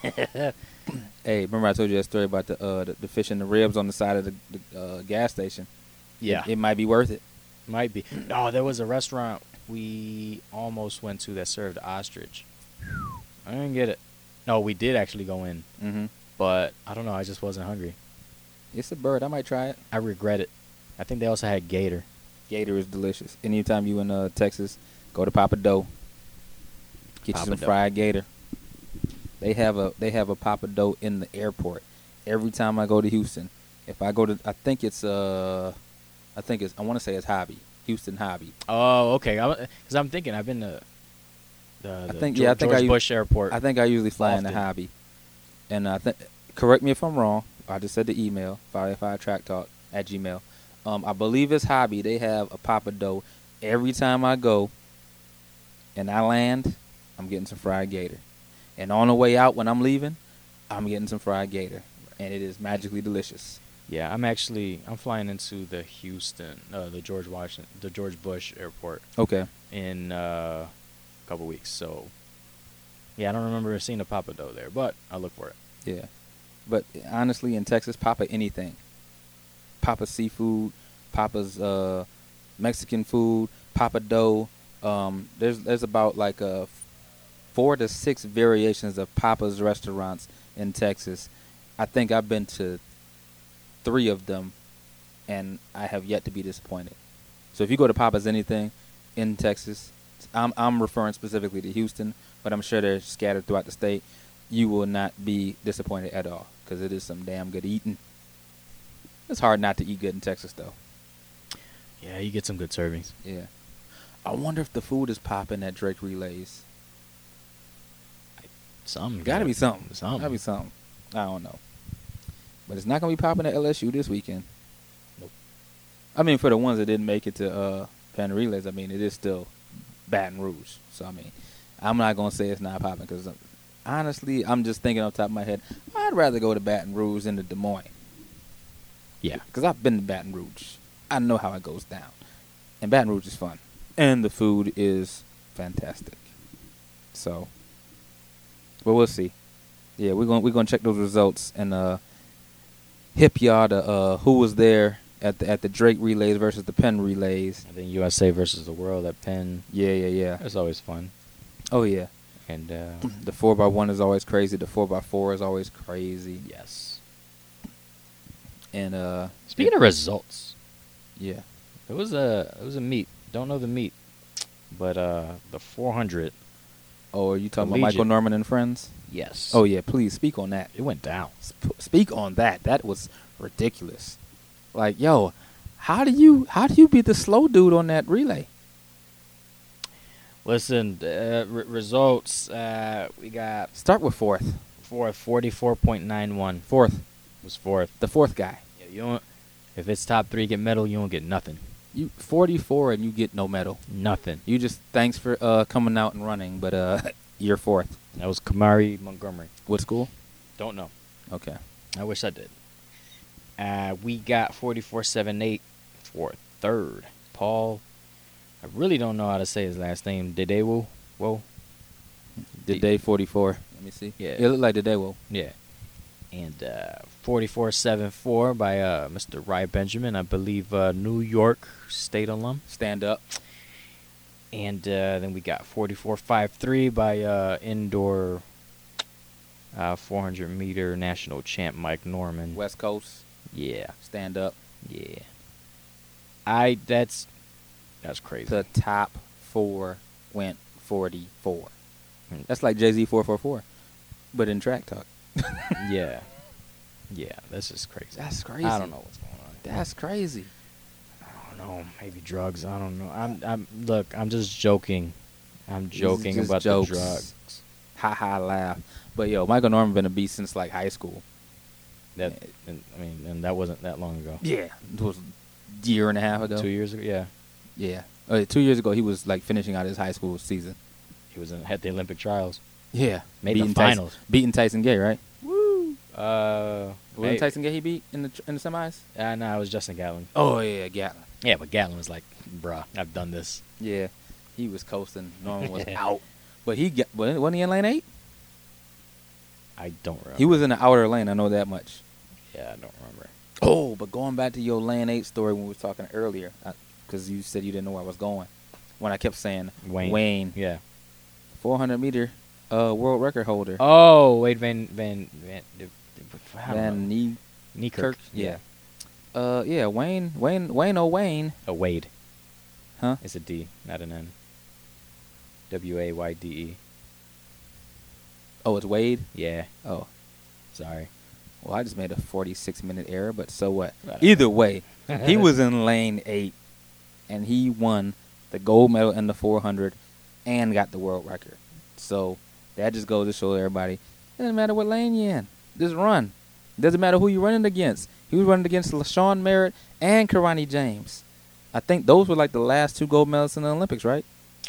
Hey, remember I told you that story about the uh, the, the fish and the ribs on the side of the, the uh, gas station? yeah, It, it might be worth it. might be. No, there was a restaurant we almost went to that served ostrich. I didn't get it. No, we did actually go in, Mm-hmm. but I don't know. I just wasn't hungry. It's a bird. I might try it. I regret it. I think they also had gator. Gator is delicious. Anytime you in uh, Texas, go to Papa Dough. Get Papa you some Dough. fried gator. They have a they have a Papa Dough in the airport. Every time I go to Houston, if I go to, I think it's uh, I think it's I want to say it's Hobby, Houston Hobby. Oh, okay. Because I'm thinking I've been to the, the think- George, yeah, I think I George u- Bush Airport. I think I usually fly in the Often. Hobby, and I think correct me if I'm wrong. I just said the email five five track talk at Gmail. Um, I believe it's Hobby. They have a Papa Dough every time I go, and I land. I'm getting some fried gator, and on the way out when I'm leaving, I'm getting some fried gator, and it is magically delicious. Yeah, I'm actually I'm flying into the Houston, uh, the George Washington, the George Bush Airport Okay. in uh, a couple weeks. So, yeah, I don't remember seeing a Papa Dough there, but I'll look for it. Yeah, but honestly, in Texas, Papa anything. Papa seafood, Papa's uh, Mexican food, Papa Dough. Um, there's there's about like uh, four to six variations of Papa's restaurants in Texas. I think I've been to three of them, and I have yet to be disappointed. So if you go to Papa's anything in Texas, I'm I'm referring specifically to Houston, but I'm sure they're scattered throughout the state. You will not be disappointed at all because it is some damn good eating. It's hard not to eat good in Texas, though. Yeah, you get some good servings. Yeah. I wonder if the food is popping at Drake Relays. Some Gotta be something. Something. Gotta be something. I don't know. But it's not gonna be popping at L S U this weekend. Nope. I mean, for the ones that didn't make it to uh, Penn Relays, I mean, it is still Baton Rouge. So, I mean, I'm not gonna say it's not popping because, honestly, I'm just thinking off the top of my head, I'd rather go to Baton Rouge than to Des Moines. Yeah. Because I've been to Baton Rouge. I know how it goes down. And Baton Rouge is fun. And the food is fantastic. So, but we'll see. Yeah, we're going we're gonna check those results and uh, hip y'all to uh, who was there at the at the Drake Relays versus the Penn Relays. And then U S A versus the world at Penn. Yeah, yeah, yeah. That's always fun. Oh yeah. And uh, The four by one is always crazy. The four by four is always crazy. yes. And uh, Speaking of results, yeah, it was a it was a meet. Don't know the meet, but uh, the four hundred. oh, are you talking about Collegiate. Michael Norman and friends? Yes. Oh yeah, please speak on that. it went down. Sp- speak on that. That was ridiculous. Like, yo, how do you how do you beat the slow dude on that relay? Listen, uh, re- results. Uh, we got Start with fourth. fourth, forty-four point nine one Fourth, was fourth. the fourth guy. Yeah, you don't. If it's top three, get medal. You don't get nothing. You forty-four and you get no medal. Nothing. You just thanks for uh, coming out and running, but uh, you're fourth. That was Kamari Montgomery. What school? Don't know. Okay. I wish I did. Uh, we got forty-four seven eight for third. Paul. I really don't know how to say his last name. Dedewo. Whoa. The day forty-four. Let me see. Yeah. It looked like the day. Well, Yeah. And uh, forty-four seven four by uh, Mister Ry Benjamin, I believe, uh, New York State alum. stand up. And uh, then we got forty-four five three by uh, indoor uh, four hundred meter national champ Mike Norman. West Coast. Yeah, Stand up. yeah. I that's that's crazy. The top four went forty-four. That's like Jay-Z four four four, but in track talk. Yeah. Yeah, this is crazy. That's crazy. I don't know what's going on. That's crazy. I don't know. Maybe drugs. I don't know. I'm. I'm. Look, I'm just joking. I'm joking just about jokes. the drugs. Ha ha, laugh. But yo, Michael Norman been a beast since like high school. That. And, I mean, and that wasn't that long ago. Yeah, it was a year and a half ago. Two years ago. Yeah. Yeah, uh, two years ago he was like finishing out his high school season. He was in, had the Olympic trials. Yeah, Made beating the Tyson, finals. beating Tyson Gay, right? Woo. Uh. Wasn't hey- Tyson Gay he beat in the tr- in the semis? Uh, no, it was Justin Gatlin. Oh yeah, Gatlin. Yeah, but Gatlin was like, bruh, I've done this. Yeah, he was coasting. Norman was Yeah. out, but he got, wasn't he in lane eight? I don't remember. He was in the outer lane. I know that much. Yeah, I don't remember. Oh, but going back to your lane eight story when we were talking earlier, because you said you didn't know where I was going. When I kept saying Wayne. Wayne, Yeah. four hundred meter uh, world record holder. Oh, Wade Van Van Van I don't Van know. Nee, Niekerk. yeah. Uh, yeah, Wayne, Wayne, Wayne O'Wayne. A Wade. Huh? It's a D, not an N. W A Y D E. Oh, it's Wade. Yeah. Oh, Sorry. well, I just made a forty-six minute error, but so what? Whatever. Either way, he was in lane eight, and he won the gold medal in the four hundred and got the world record. So that just goes to show everybody, it doesn't matter what lane you're in. Just run. Doesn't matter who you're running against. He was running against LaShawn Merritt and Karani James. I think those were like the last two gold medals in the Olympics, right?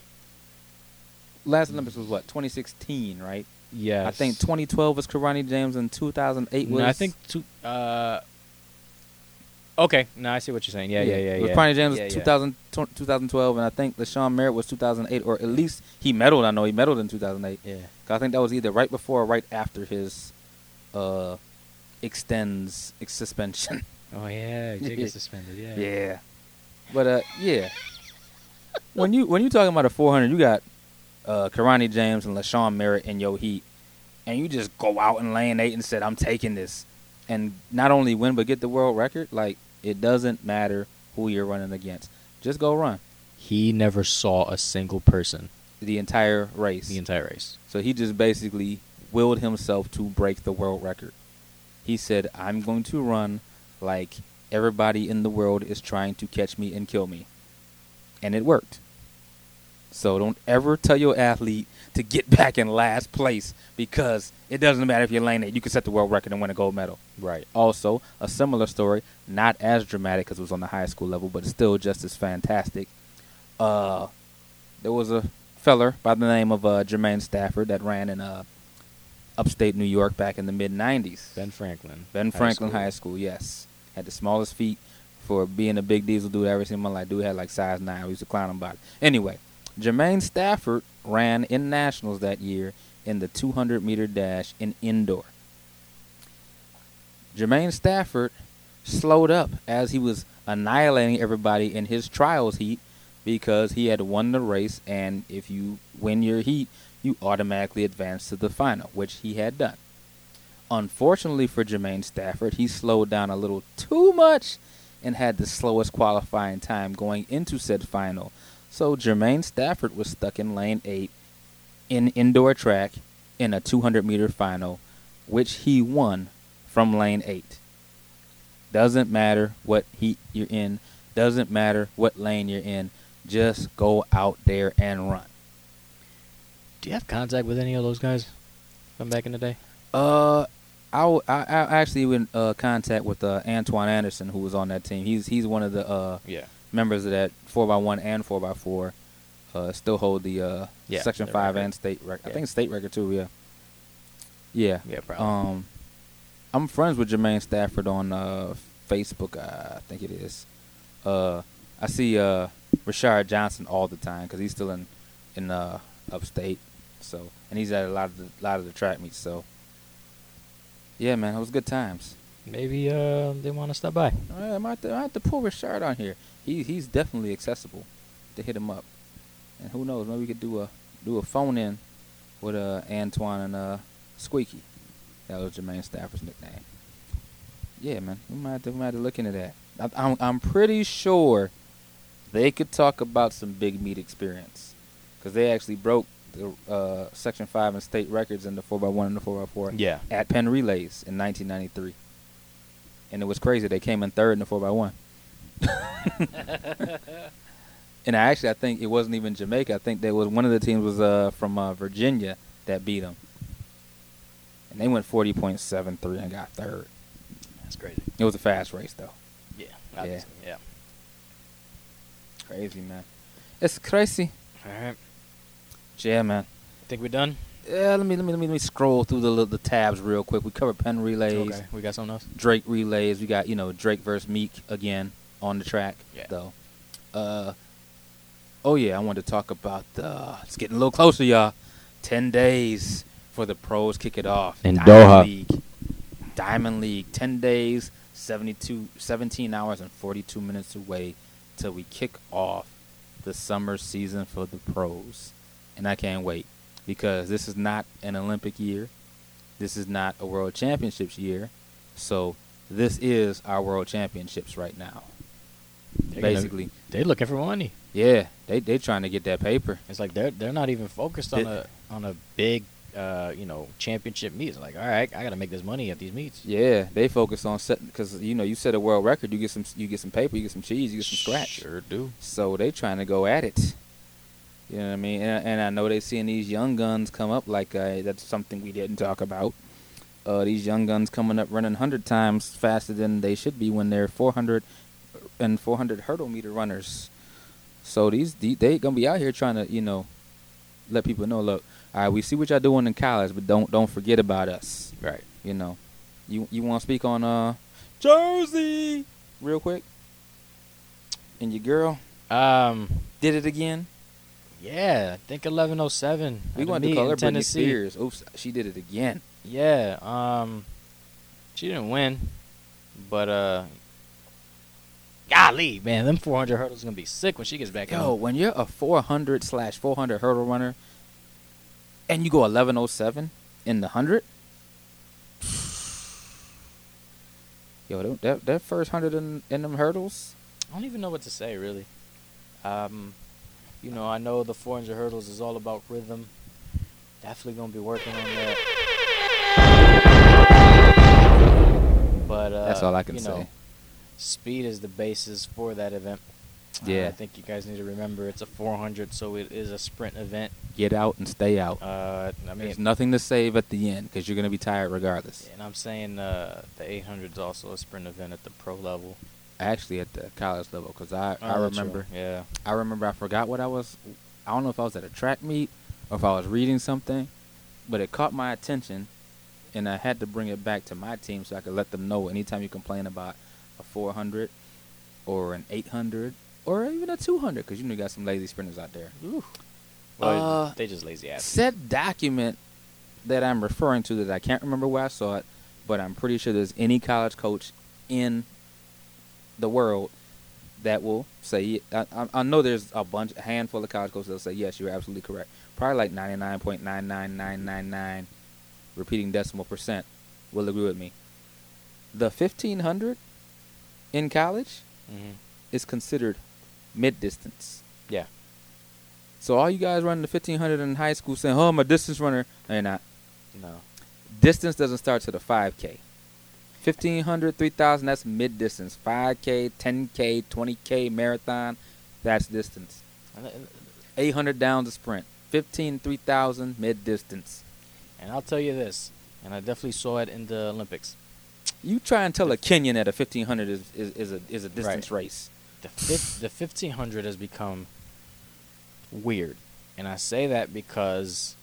Last Olympics was what, twenty sixteen, right? Yeah. I think twenty twelve was Karani James and two thousand eight was... No, I think two. Uh. Okay. No, I see what you're saying. Yeah, yeah, yeah. It was yeah. Karani James yeah, was yeah. two thousand twelve, and I think LaShawn Merritt was two thousand eight, or at least he medaled. I know he medaled in two thousand eight. Yeah. 'Cause I think that was either right before or right after his uh, extends ex- suspension. Oh yeah, he did get suspended. Yeah. Yeah. But uh, yeah. when you when you talking about a four hundred, you got uh, Karani James and LaShawn Merritt in your heat, and you just go out in lane eight and said, "I'm taking this," and not only win but get the world record. Like, it doesn't matter who you're running against. Just go run He never saw a single person the entire race. the entire race. So he just basically willed himself to break the world record. He said, "I'm going to run like everybody in the world is trying to catch me and kill me." And it worked. So don't ever tell your athlete to get back in last place, because it doesn't matter if you're lane eight. You can set the world record and win a gold medal. Right. Also, a similar story, not as dramatic because it was on the high school level, but still just as fantastic. Uh, there was a feller by the name of uh, Jermaine Stafford that ran in uh, upstate New York back in the mid nineties. Ben Franklin. Ben Franklin High School, yes. Had the smallest feet for being a big diesel dude I ever seen in my life. Dude had like size nine. We used to clown him about it. Anyway, Jermaine Stafford ran in nationals that year in the two hundred meter dash in indoor. Jermaine Stafford slowed up as he was annihilating everybody in his trials heat because he had won the race, and if you win your heat, you automatically advance to the final, which he had done. Unfortunately for Jermaine Stafford, he slowed down a little too much and had the slowest qualifying time going into said final. So Jermaine Stafford was stuck in lane eight in indoor track in a two hundred meter final, which he won from lane eight. Doesn't matter what heat you're in. Doesn't matter what lane you're in. Just go out there and run. Do you have contact with any of those guys from back in the day? Uh, I, w- I, I actually was in uh, contact with uh, Antoine Anderson, who was on that team. He's he's one of the uh, Yeah. members of that four by one and four by four. Uh, still hold the uh, Yeah, Section the five record. and state record. I Yeah. think state record too. Yeah. Yeah. Yeah, probably. Um, I'm friends with Jermaine Stafford on uh, Facebook. Uh, I think it is. Uh, I see uh, Rashard Johnson all the time because he's still in in uh, upstate. So, and he's at a lot of the lot of the track meets. So, yeah, man, it was good times. Maybe uh, they want to stop by. I might have to, I might have to pull Rashard on here. He he's definitely accessible to hit him up. And who knows? Maybe we could do a do a phone in with uh, Antoine and uh, Squeaky. That was Jermaine Stafford's nickname. Yeah, man, we might have to, we might have to look into that. I, I'm I'm pretty sure they could talk about some big meat experience because they actually broke the uh, Section five and state records in the four by one and the four by four Yeah. at Penn Relays in nineteen ninety-three. And it was crazy. They came in third in the four by one. And I actually, I think it wasn't even Jamaica. I think there was one of the teams was uh, from uh, Virginia that beat them. And they went forty point seven three and got third. That's crazy. It was a fast race, though. Yeah. Yeah. Obviously, yeah. Crazy, man. It's crazy. All right. Yeah, man. Think we're done? Yeah, let me let me let me, let me scroll through the little- the tabs real quick. We covered Penn Relays, Okay. We got something else? Drake Relays. We got, you know, Drake versus Meek again on the track, Yeah. though. Uh, oh yeah, I wanted to talk about the. It's getting a little closer, y'all. Ten days for the pros kick it off In Diamond Doha. League. Diamond League. Ten days, seventy-two, seventeen hours and forty-two minutes away till we kick off the summer season for the pros, and I can't wait. Because this is not an Olympic year. This is not a World Championships year. So this is our World Championships right now. They're gonna- Basically. They're looking for money. Yeah, they they trying to get that paper. It's like they're they're not even focused on It- a on a big uh you know championship meet. It's like, all right, I got to make this money at these meets. Yeah, they focus on setting, because you know you set a world record, you get some you get some paper, you get some cheese, you get some scratch. Sure do. So they trying to go at it. You know what I mean? And, and I know they seeing these young guns come up like uh, that's something we didn't talk about. Uh, these young guns coming up running one hundred times faster than they should be when they're four hundred and four hundred hurdle meter runners. So these they, they gonna be out here trying to, you know, let people know, look, all right, we see what y'all doing in college, but don't don't forget about us. Right. You know, you you want to speak on uh Jersey real quick? And your girl Um. did it again. Yeah, I think eleven oh seven. We at a wanted to meet call in her Britney Tennessee. Spears. Oops, she did it again. Yeah. Um. She didn't win, but uh. Golly, man, them four hundred hurdles gonna be sick when she gets back Yo, out. when you're a four hundred slash four hundred hurdle runner, and you go eleven oh seven in the hundred, yo, that that, that first hundred in, in them hurdles. I don't even know what to say, really. Um, you know, I know the four hundred hurdles is all about rhythm. Definitely gonna be working on that. But uh, That's all I can you say. know, speed is the basis for that event. Uh, Yeah. I think you guys need to remember it's a four hundred, so it is a sprint event. Get out and stay out. Uh, I mean, There's nothing to save at the end because you're gonna be tired regardless. and I'm saying uh, the eight hundred is also a sprint event at the pro level. Actually, at the college level, because I I Oh, that's remember true. Yeah. I remember I forgot what I was. I don't know if I was at a track meet or if I was reading something, but it caught my attention, and I had to bring it back to my team so I could let them know anytime you complain about a four hundred or an eight hundred or even a two hundred, because you know you got some lazy sprinters out there. Ooh. Well, Uh, they just lazy ass. Said document that I'm referring to that I can't remember where I saw it, but I'm pretty sure there's any college coach in the world that will say, I, I, I know there's a bunch, a handful of college coaches that'll say, yes, you're absolutely correct. Probably like ninety-nine point nine nine nine nine nine repeating decimal percent will agree with me. The fifteen hundred in college Mm-hmm. is considered mid-distance. Yeah. So all you guys running the fifteen hundred in high school saying, oh, I'm a distance runner. No, you're not. No. Distance doesn't start to the five K. fifteen hundred, three thousand, that's mid-distance. five K, ten K, twenty K, marathon, that's distance. And, uh, eight hundred down to sprint. fifteen, three thousand, mid-distance. and I'll tell you this, and I definitely saw it in the Olympics. You try and tell a Kenyan that a fifteen hundred is, is, is, a, is a distance race. The fif- the fifteen hundred has become weird, and I say that because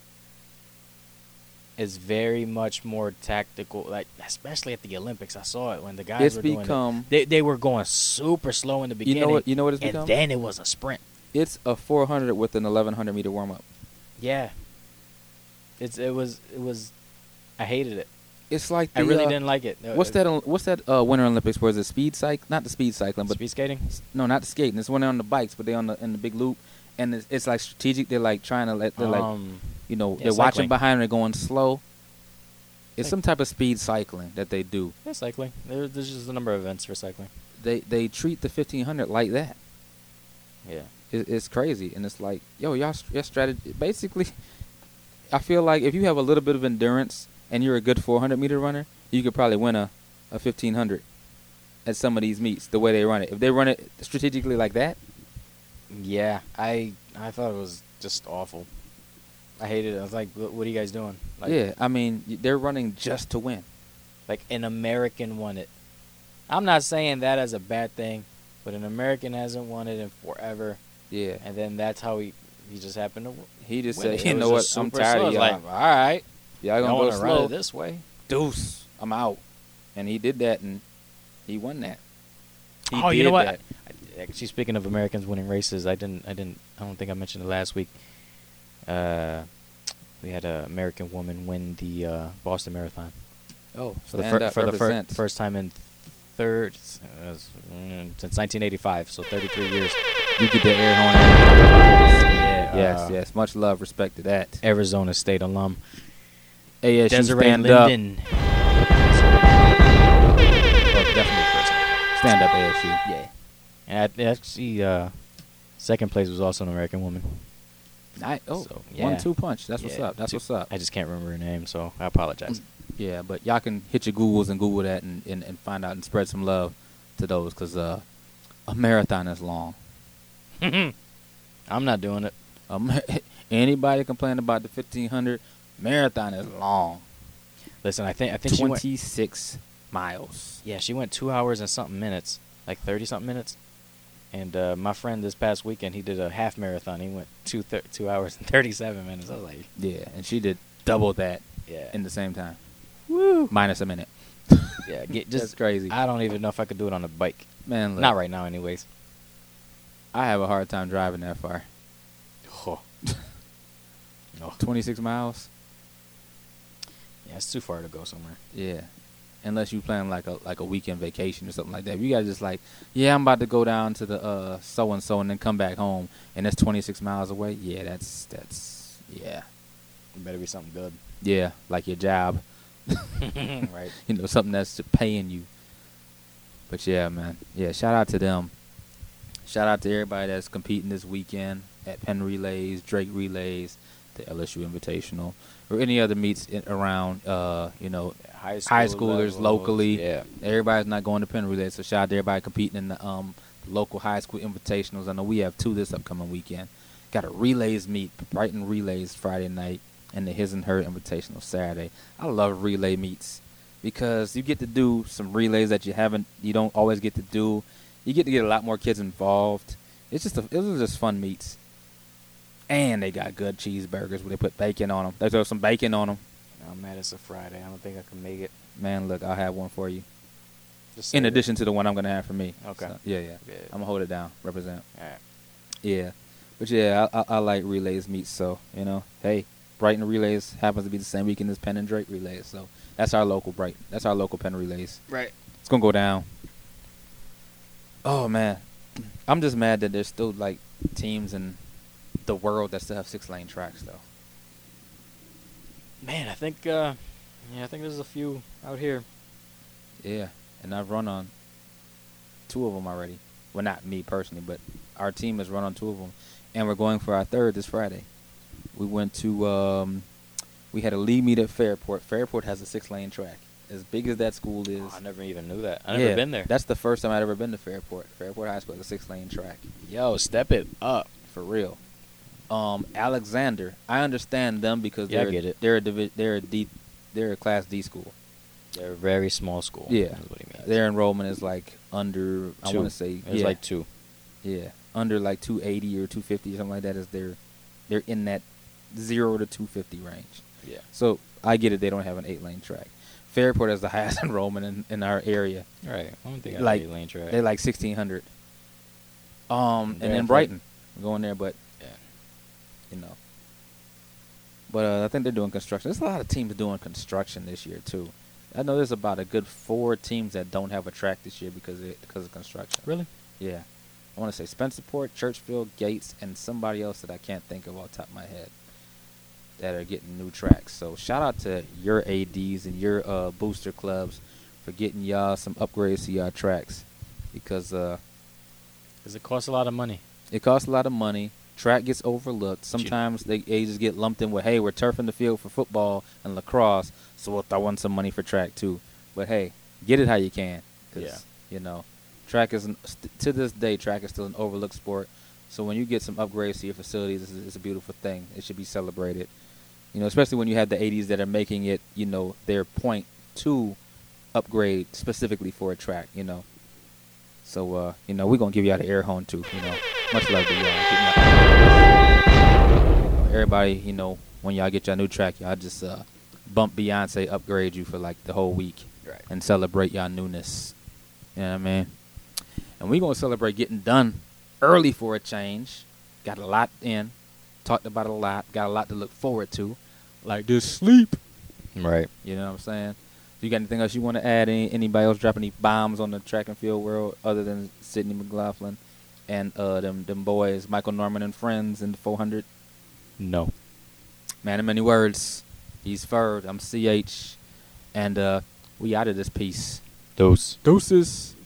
it's very much more tactical. Like especially at the Olympics, I saw it when the guys It's were doing become, it. They they were going super slow in the you beginning. know what, you know what it's and become? then it was a sprint. It's a four hundred with an eleven hundred meter warm-up. Yeah, it's it was it was. I hated it. It's like the, I really uh, didn't like it. Uh, What's that? uh, What's that? Uh, Winter Olympics? Where is it speed cycle? Not the speed cycling, but Speed skating. no, not the skating. It's when they're on the bikes, but they're on the in the big loop, and it's, it's like strategic. They're like trying to let. They're like um, you know yeah, they're watching cycling. behind. They're going slow. It's Like- some type of speed cycling that they do. yeah, cycling. There, there's just a number of events for cycling. They they treat the fifteen hundred like that. Yeah. it, it's crazy, and it's like, yo, y'all, your strategy. Basically, I feel like if you have a little bit of endurance and you're a good four hundred meter runner, you could probably win a, a fifteen hundred at some of these meets. The way they run it, if they run it strategically like that, Yeah, I I thought it was just awful. I hated it. I was like, "What what are you guys doing?" Like, yeah. I mean, y- they're running just to win. like an American won it. I'm not saying that as a bad thing, but an American hasn't won it in forever, Yeah. and then that's how he he just happened to w- He just win said, it. you It was know what, just I'm super tired slow. of It's y'all. like, all right, Y'all I gonna want go to run slow. it this way. Deuce, I'm out. And he did that, and he won that. He Oh, you know did what? that. I, actually, speaking of Americans winning races, I didn't, I didn't, I don't think I mentioned it last week. Uh, we had an American woman win the uh, Boston Marathon Oh, for the, stand fir- up, for the fir- represent. first time in third uh, mm, since nineteen eighty-five, so thirty-three years. You get the air horn. Yeah, Yeah, yes, uh, yes. Much love, respect to that. Arizona State alum A S U Desiree stand up. Linden. Well, definitely first. Stand up, A S U. Yeah, and I, actually, uh, second place was also an American woman. Nice. Oh, So, one yeah. two punch. That's what's Yeah, up. That's two- what's up. I just can't remember her name, so I apologize. Yeah, but y'all can hit your Googles and Google that and, and, and find out and spread some love to those, because uh, a marathon is long. I'm not doing it. Um, anybody complain about the fifteen hundred, marathon is long. Listen, I think I think she went. twenty-six miles. Yeah, she went two hours and something minutes, like thirty something minutes. And uh, my friend this past weekend, he did a half marathon. He went two thir- two hours and thirty seven minutes. I was like, Yeah, and she did double that yeah, in the same time. woo, Minus a minute. yeah, get That's just crazy. I don't even know if I could do it on a bike. Man, look, Not right now, anyways. I have a hard time driving that far. Oh. No. twenty-six miles? Yeah, it's too far to go somewhere. Yeah. Unless you plan like a like a weekend vacation or something like that. If you guys just like, yeah, I'm about to go down to the uh so and so and then come back home and that's twenty-six miles away. Yeah, that's that's yeah. It better be something good. Yeah, like your job. Right. You know, something that's paying you. But yeah, man. Yeah, shout out to them. Shout out to everybody that's competing this weekend at Penn Relays, Drake Relays, the L S U Invitational, or any other meets in, around, uh, you know, High, high schoolers levels, locally. Yeah. Everybody's not going to Penn Relays, so shout out to everybody competing in the um, local high school invitationals. I know we have two this upcoming weekend. Got a relays meet, Brighton Relays Friday night, and the His and Her Invitational Saturday. I love relay meets because you get to do some relays that you haven't, you don't always get to do. You get to get a lot more kids involved. It's just, a, it was just fun meets. And they got good cheeseburgers where they put bacon on them. They throw some bacon on them. I'm mad it's a Friday. I don't think I can make it. Man, look, I'll have one for you. Just In save it. addition to the one I'm going to have for me. Okay. So, yeah, yeah. Yeah. I'm going to hold it down. Represent. All right. Yeah. But, yeah, I, I, I like relays meets. So, you know, hey, Brighton Relays happens to be the same weekend as Penn and Drake Relays. So, that's our local Brighton. That's our local Penn Relays. Right. It's going to go down. Oh, man. I'm just mad that there's still, like, teams in the world that still have six-lane tracks, though. Man, I think, uh, yeah, I think there's a few out here. Yeah. And I've run on two of them already. Well, not me personally, but our team has run on two of them. And we're going for our third this Friday. We went to, um, we had a league meet at Fairport. Fairport has a six-lane track. As big as that school is. Oh, I never even knew that. I never Yeah, been there. That's the first time I'd ever been to Fairport. Fairport High School has a six-lane track. Yo, step it up. For real. Um, Alexander, I understand them because Yeah, I they're get it. they're a divi- they're a D they're a Class D school. They're a very small school. Yeah, Is what he means. their enrollment is like under I Two. want to say There's yeah, like two. yeah under like two eighty or two fifty or something like that. Is they're they're in that zero to two fifty range. Yeah. So I get it. They don't have an eight-lane track. Fairport has the highest enrollment in, in our area. Right. I don't think I Like, like lane track. They're like sixteen hundred. Um, They're and then athletic. Brighton, we're going there, but Yeah. you know. But uh, I think they're doing construction. There's a lot of teams doing construction this year too. I know there's about a good four teams that don't have a track this year because of it, because of construction. Really? Yeah. I want to say Spencerport, Churchville, Gates, and somebody else that I can't think of off the top of my head that are getting new tracks. So shout out to your A Ds and your uh, booster clubs for getting y'all some upgrades to y'all tracks because uh, Because it costs a lot of money. It costs a lot of money. Track gets overlooked. Sometimes they, they just get lumped in with, hey, we're turfing the field for football and lacrosse, so we'll throw in some money for track too. But hey, get it how you can. Cause, Yeah. you know, track is, an, st- to this day, track is still an overlooked sport. So when you get some upgrades to your facilities, it's, it's a beautiful thing. It should be celebrated. You know, especially when you have the eighties that are making it, you know, their point to upgrade specifically for a track, you know. So, uh, you know, we're going to give y'all the air horn too, you know. Much love to y'all. Keep y'all- Everybody, you know, when y'all get your new track, y'all just uh, bump Beyonce, upgrade you for like the whole week. Right. And celebrate y'all newness. You know what I mean? And we're going to celebrate getting done early for a change. Got a lot in. Talked about it a lot. Got a lot to look forward to. Like this sleep. Right. You know what I'm saying? You got anything else you want to add? Any, anybody else drop any bombs on the track and field world other than Sidney McLaughlin and uh, them them boys, Michael Norman and friends in the four hundred? No. Man of many words. He's Ferd. I'm C H. And uh, we out of this piece. Dose. Deuces.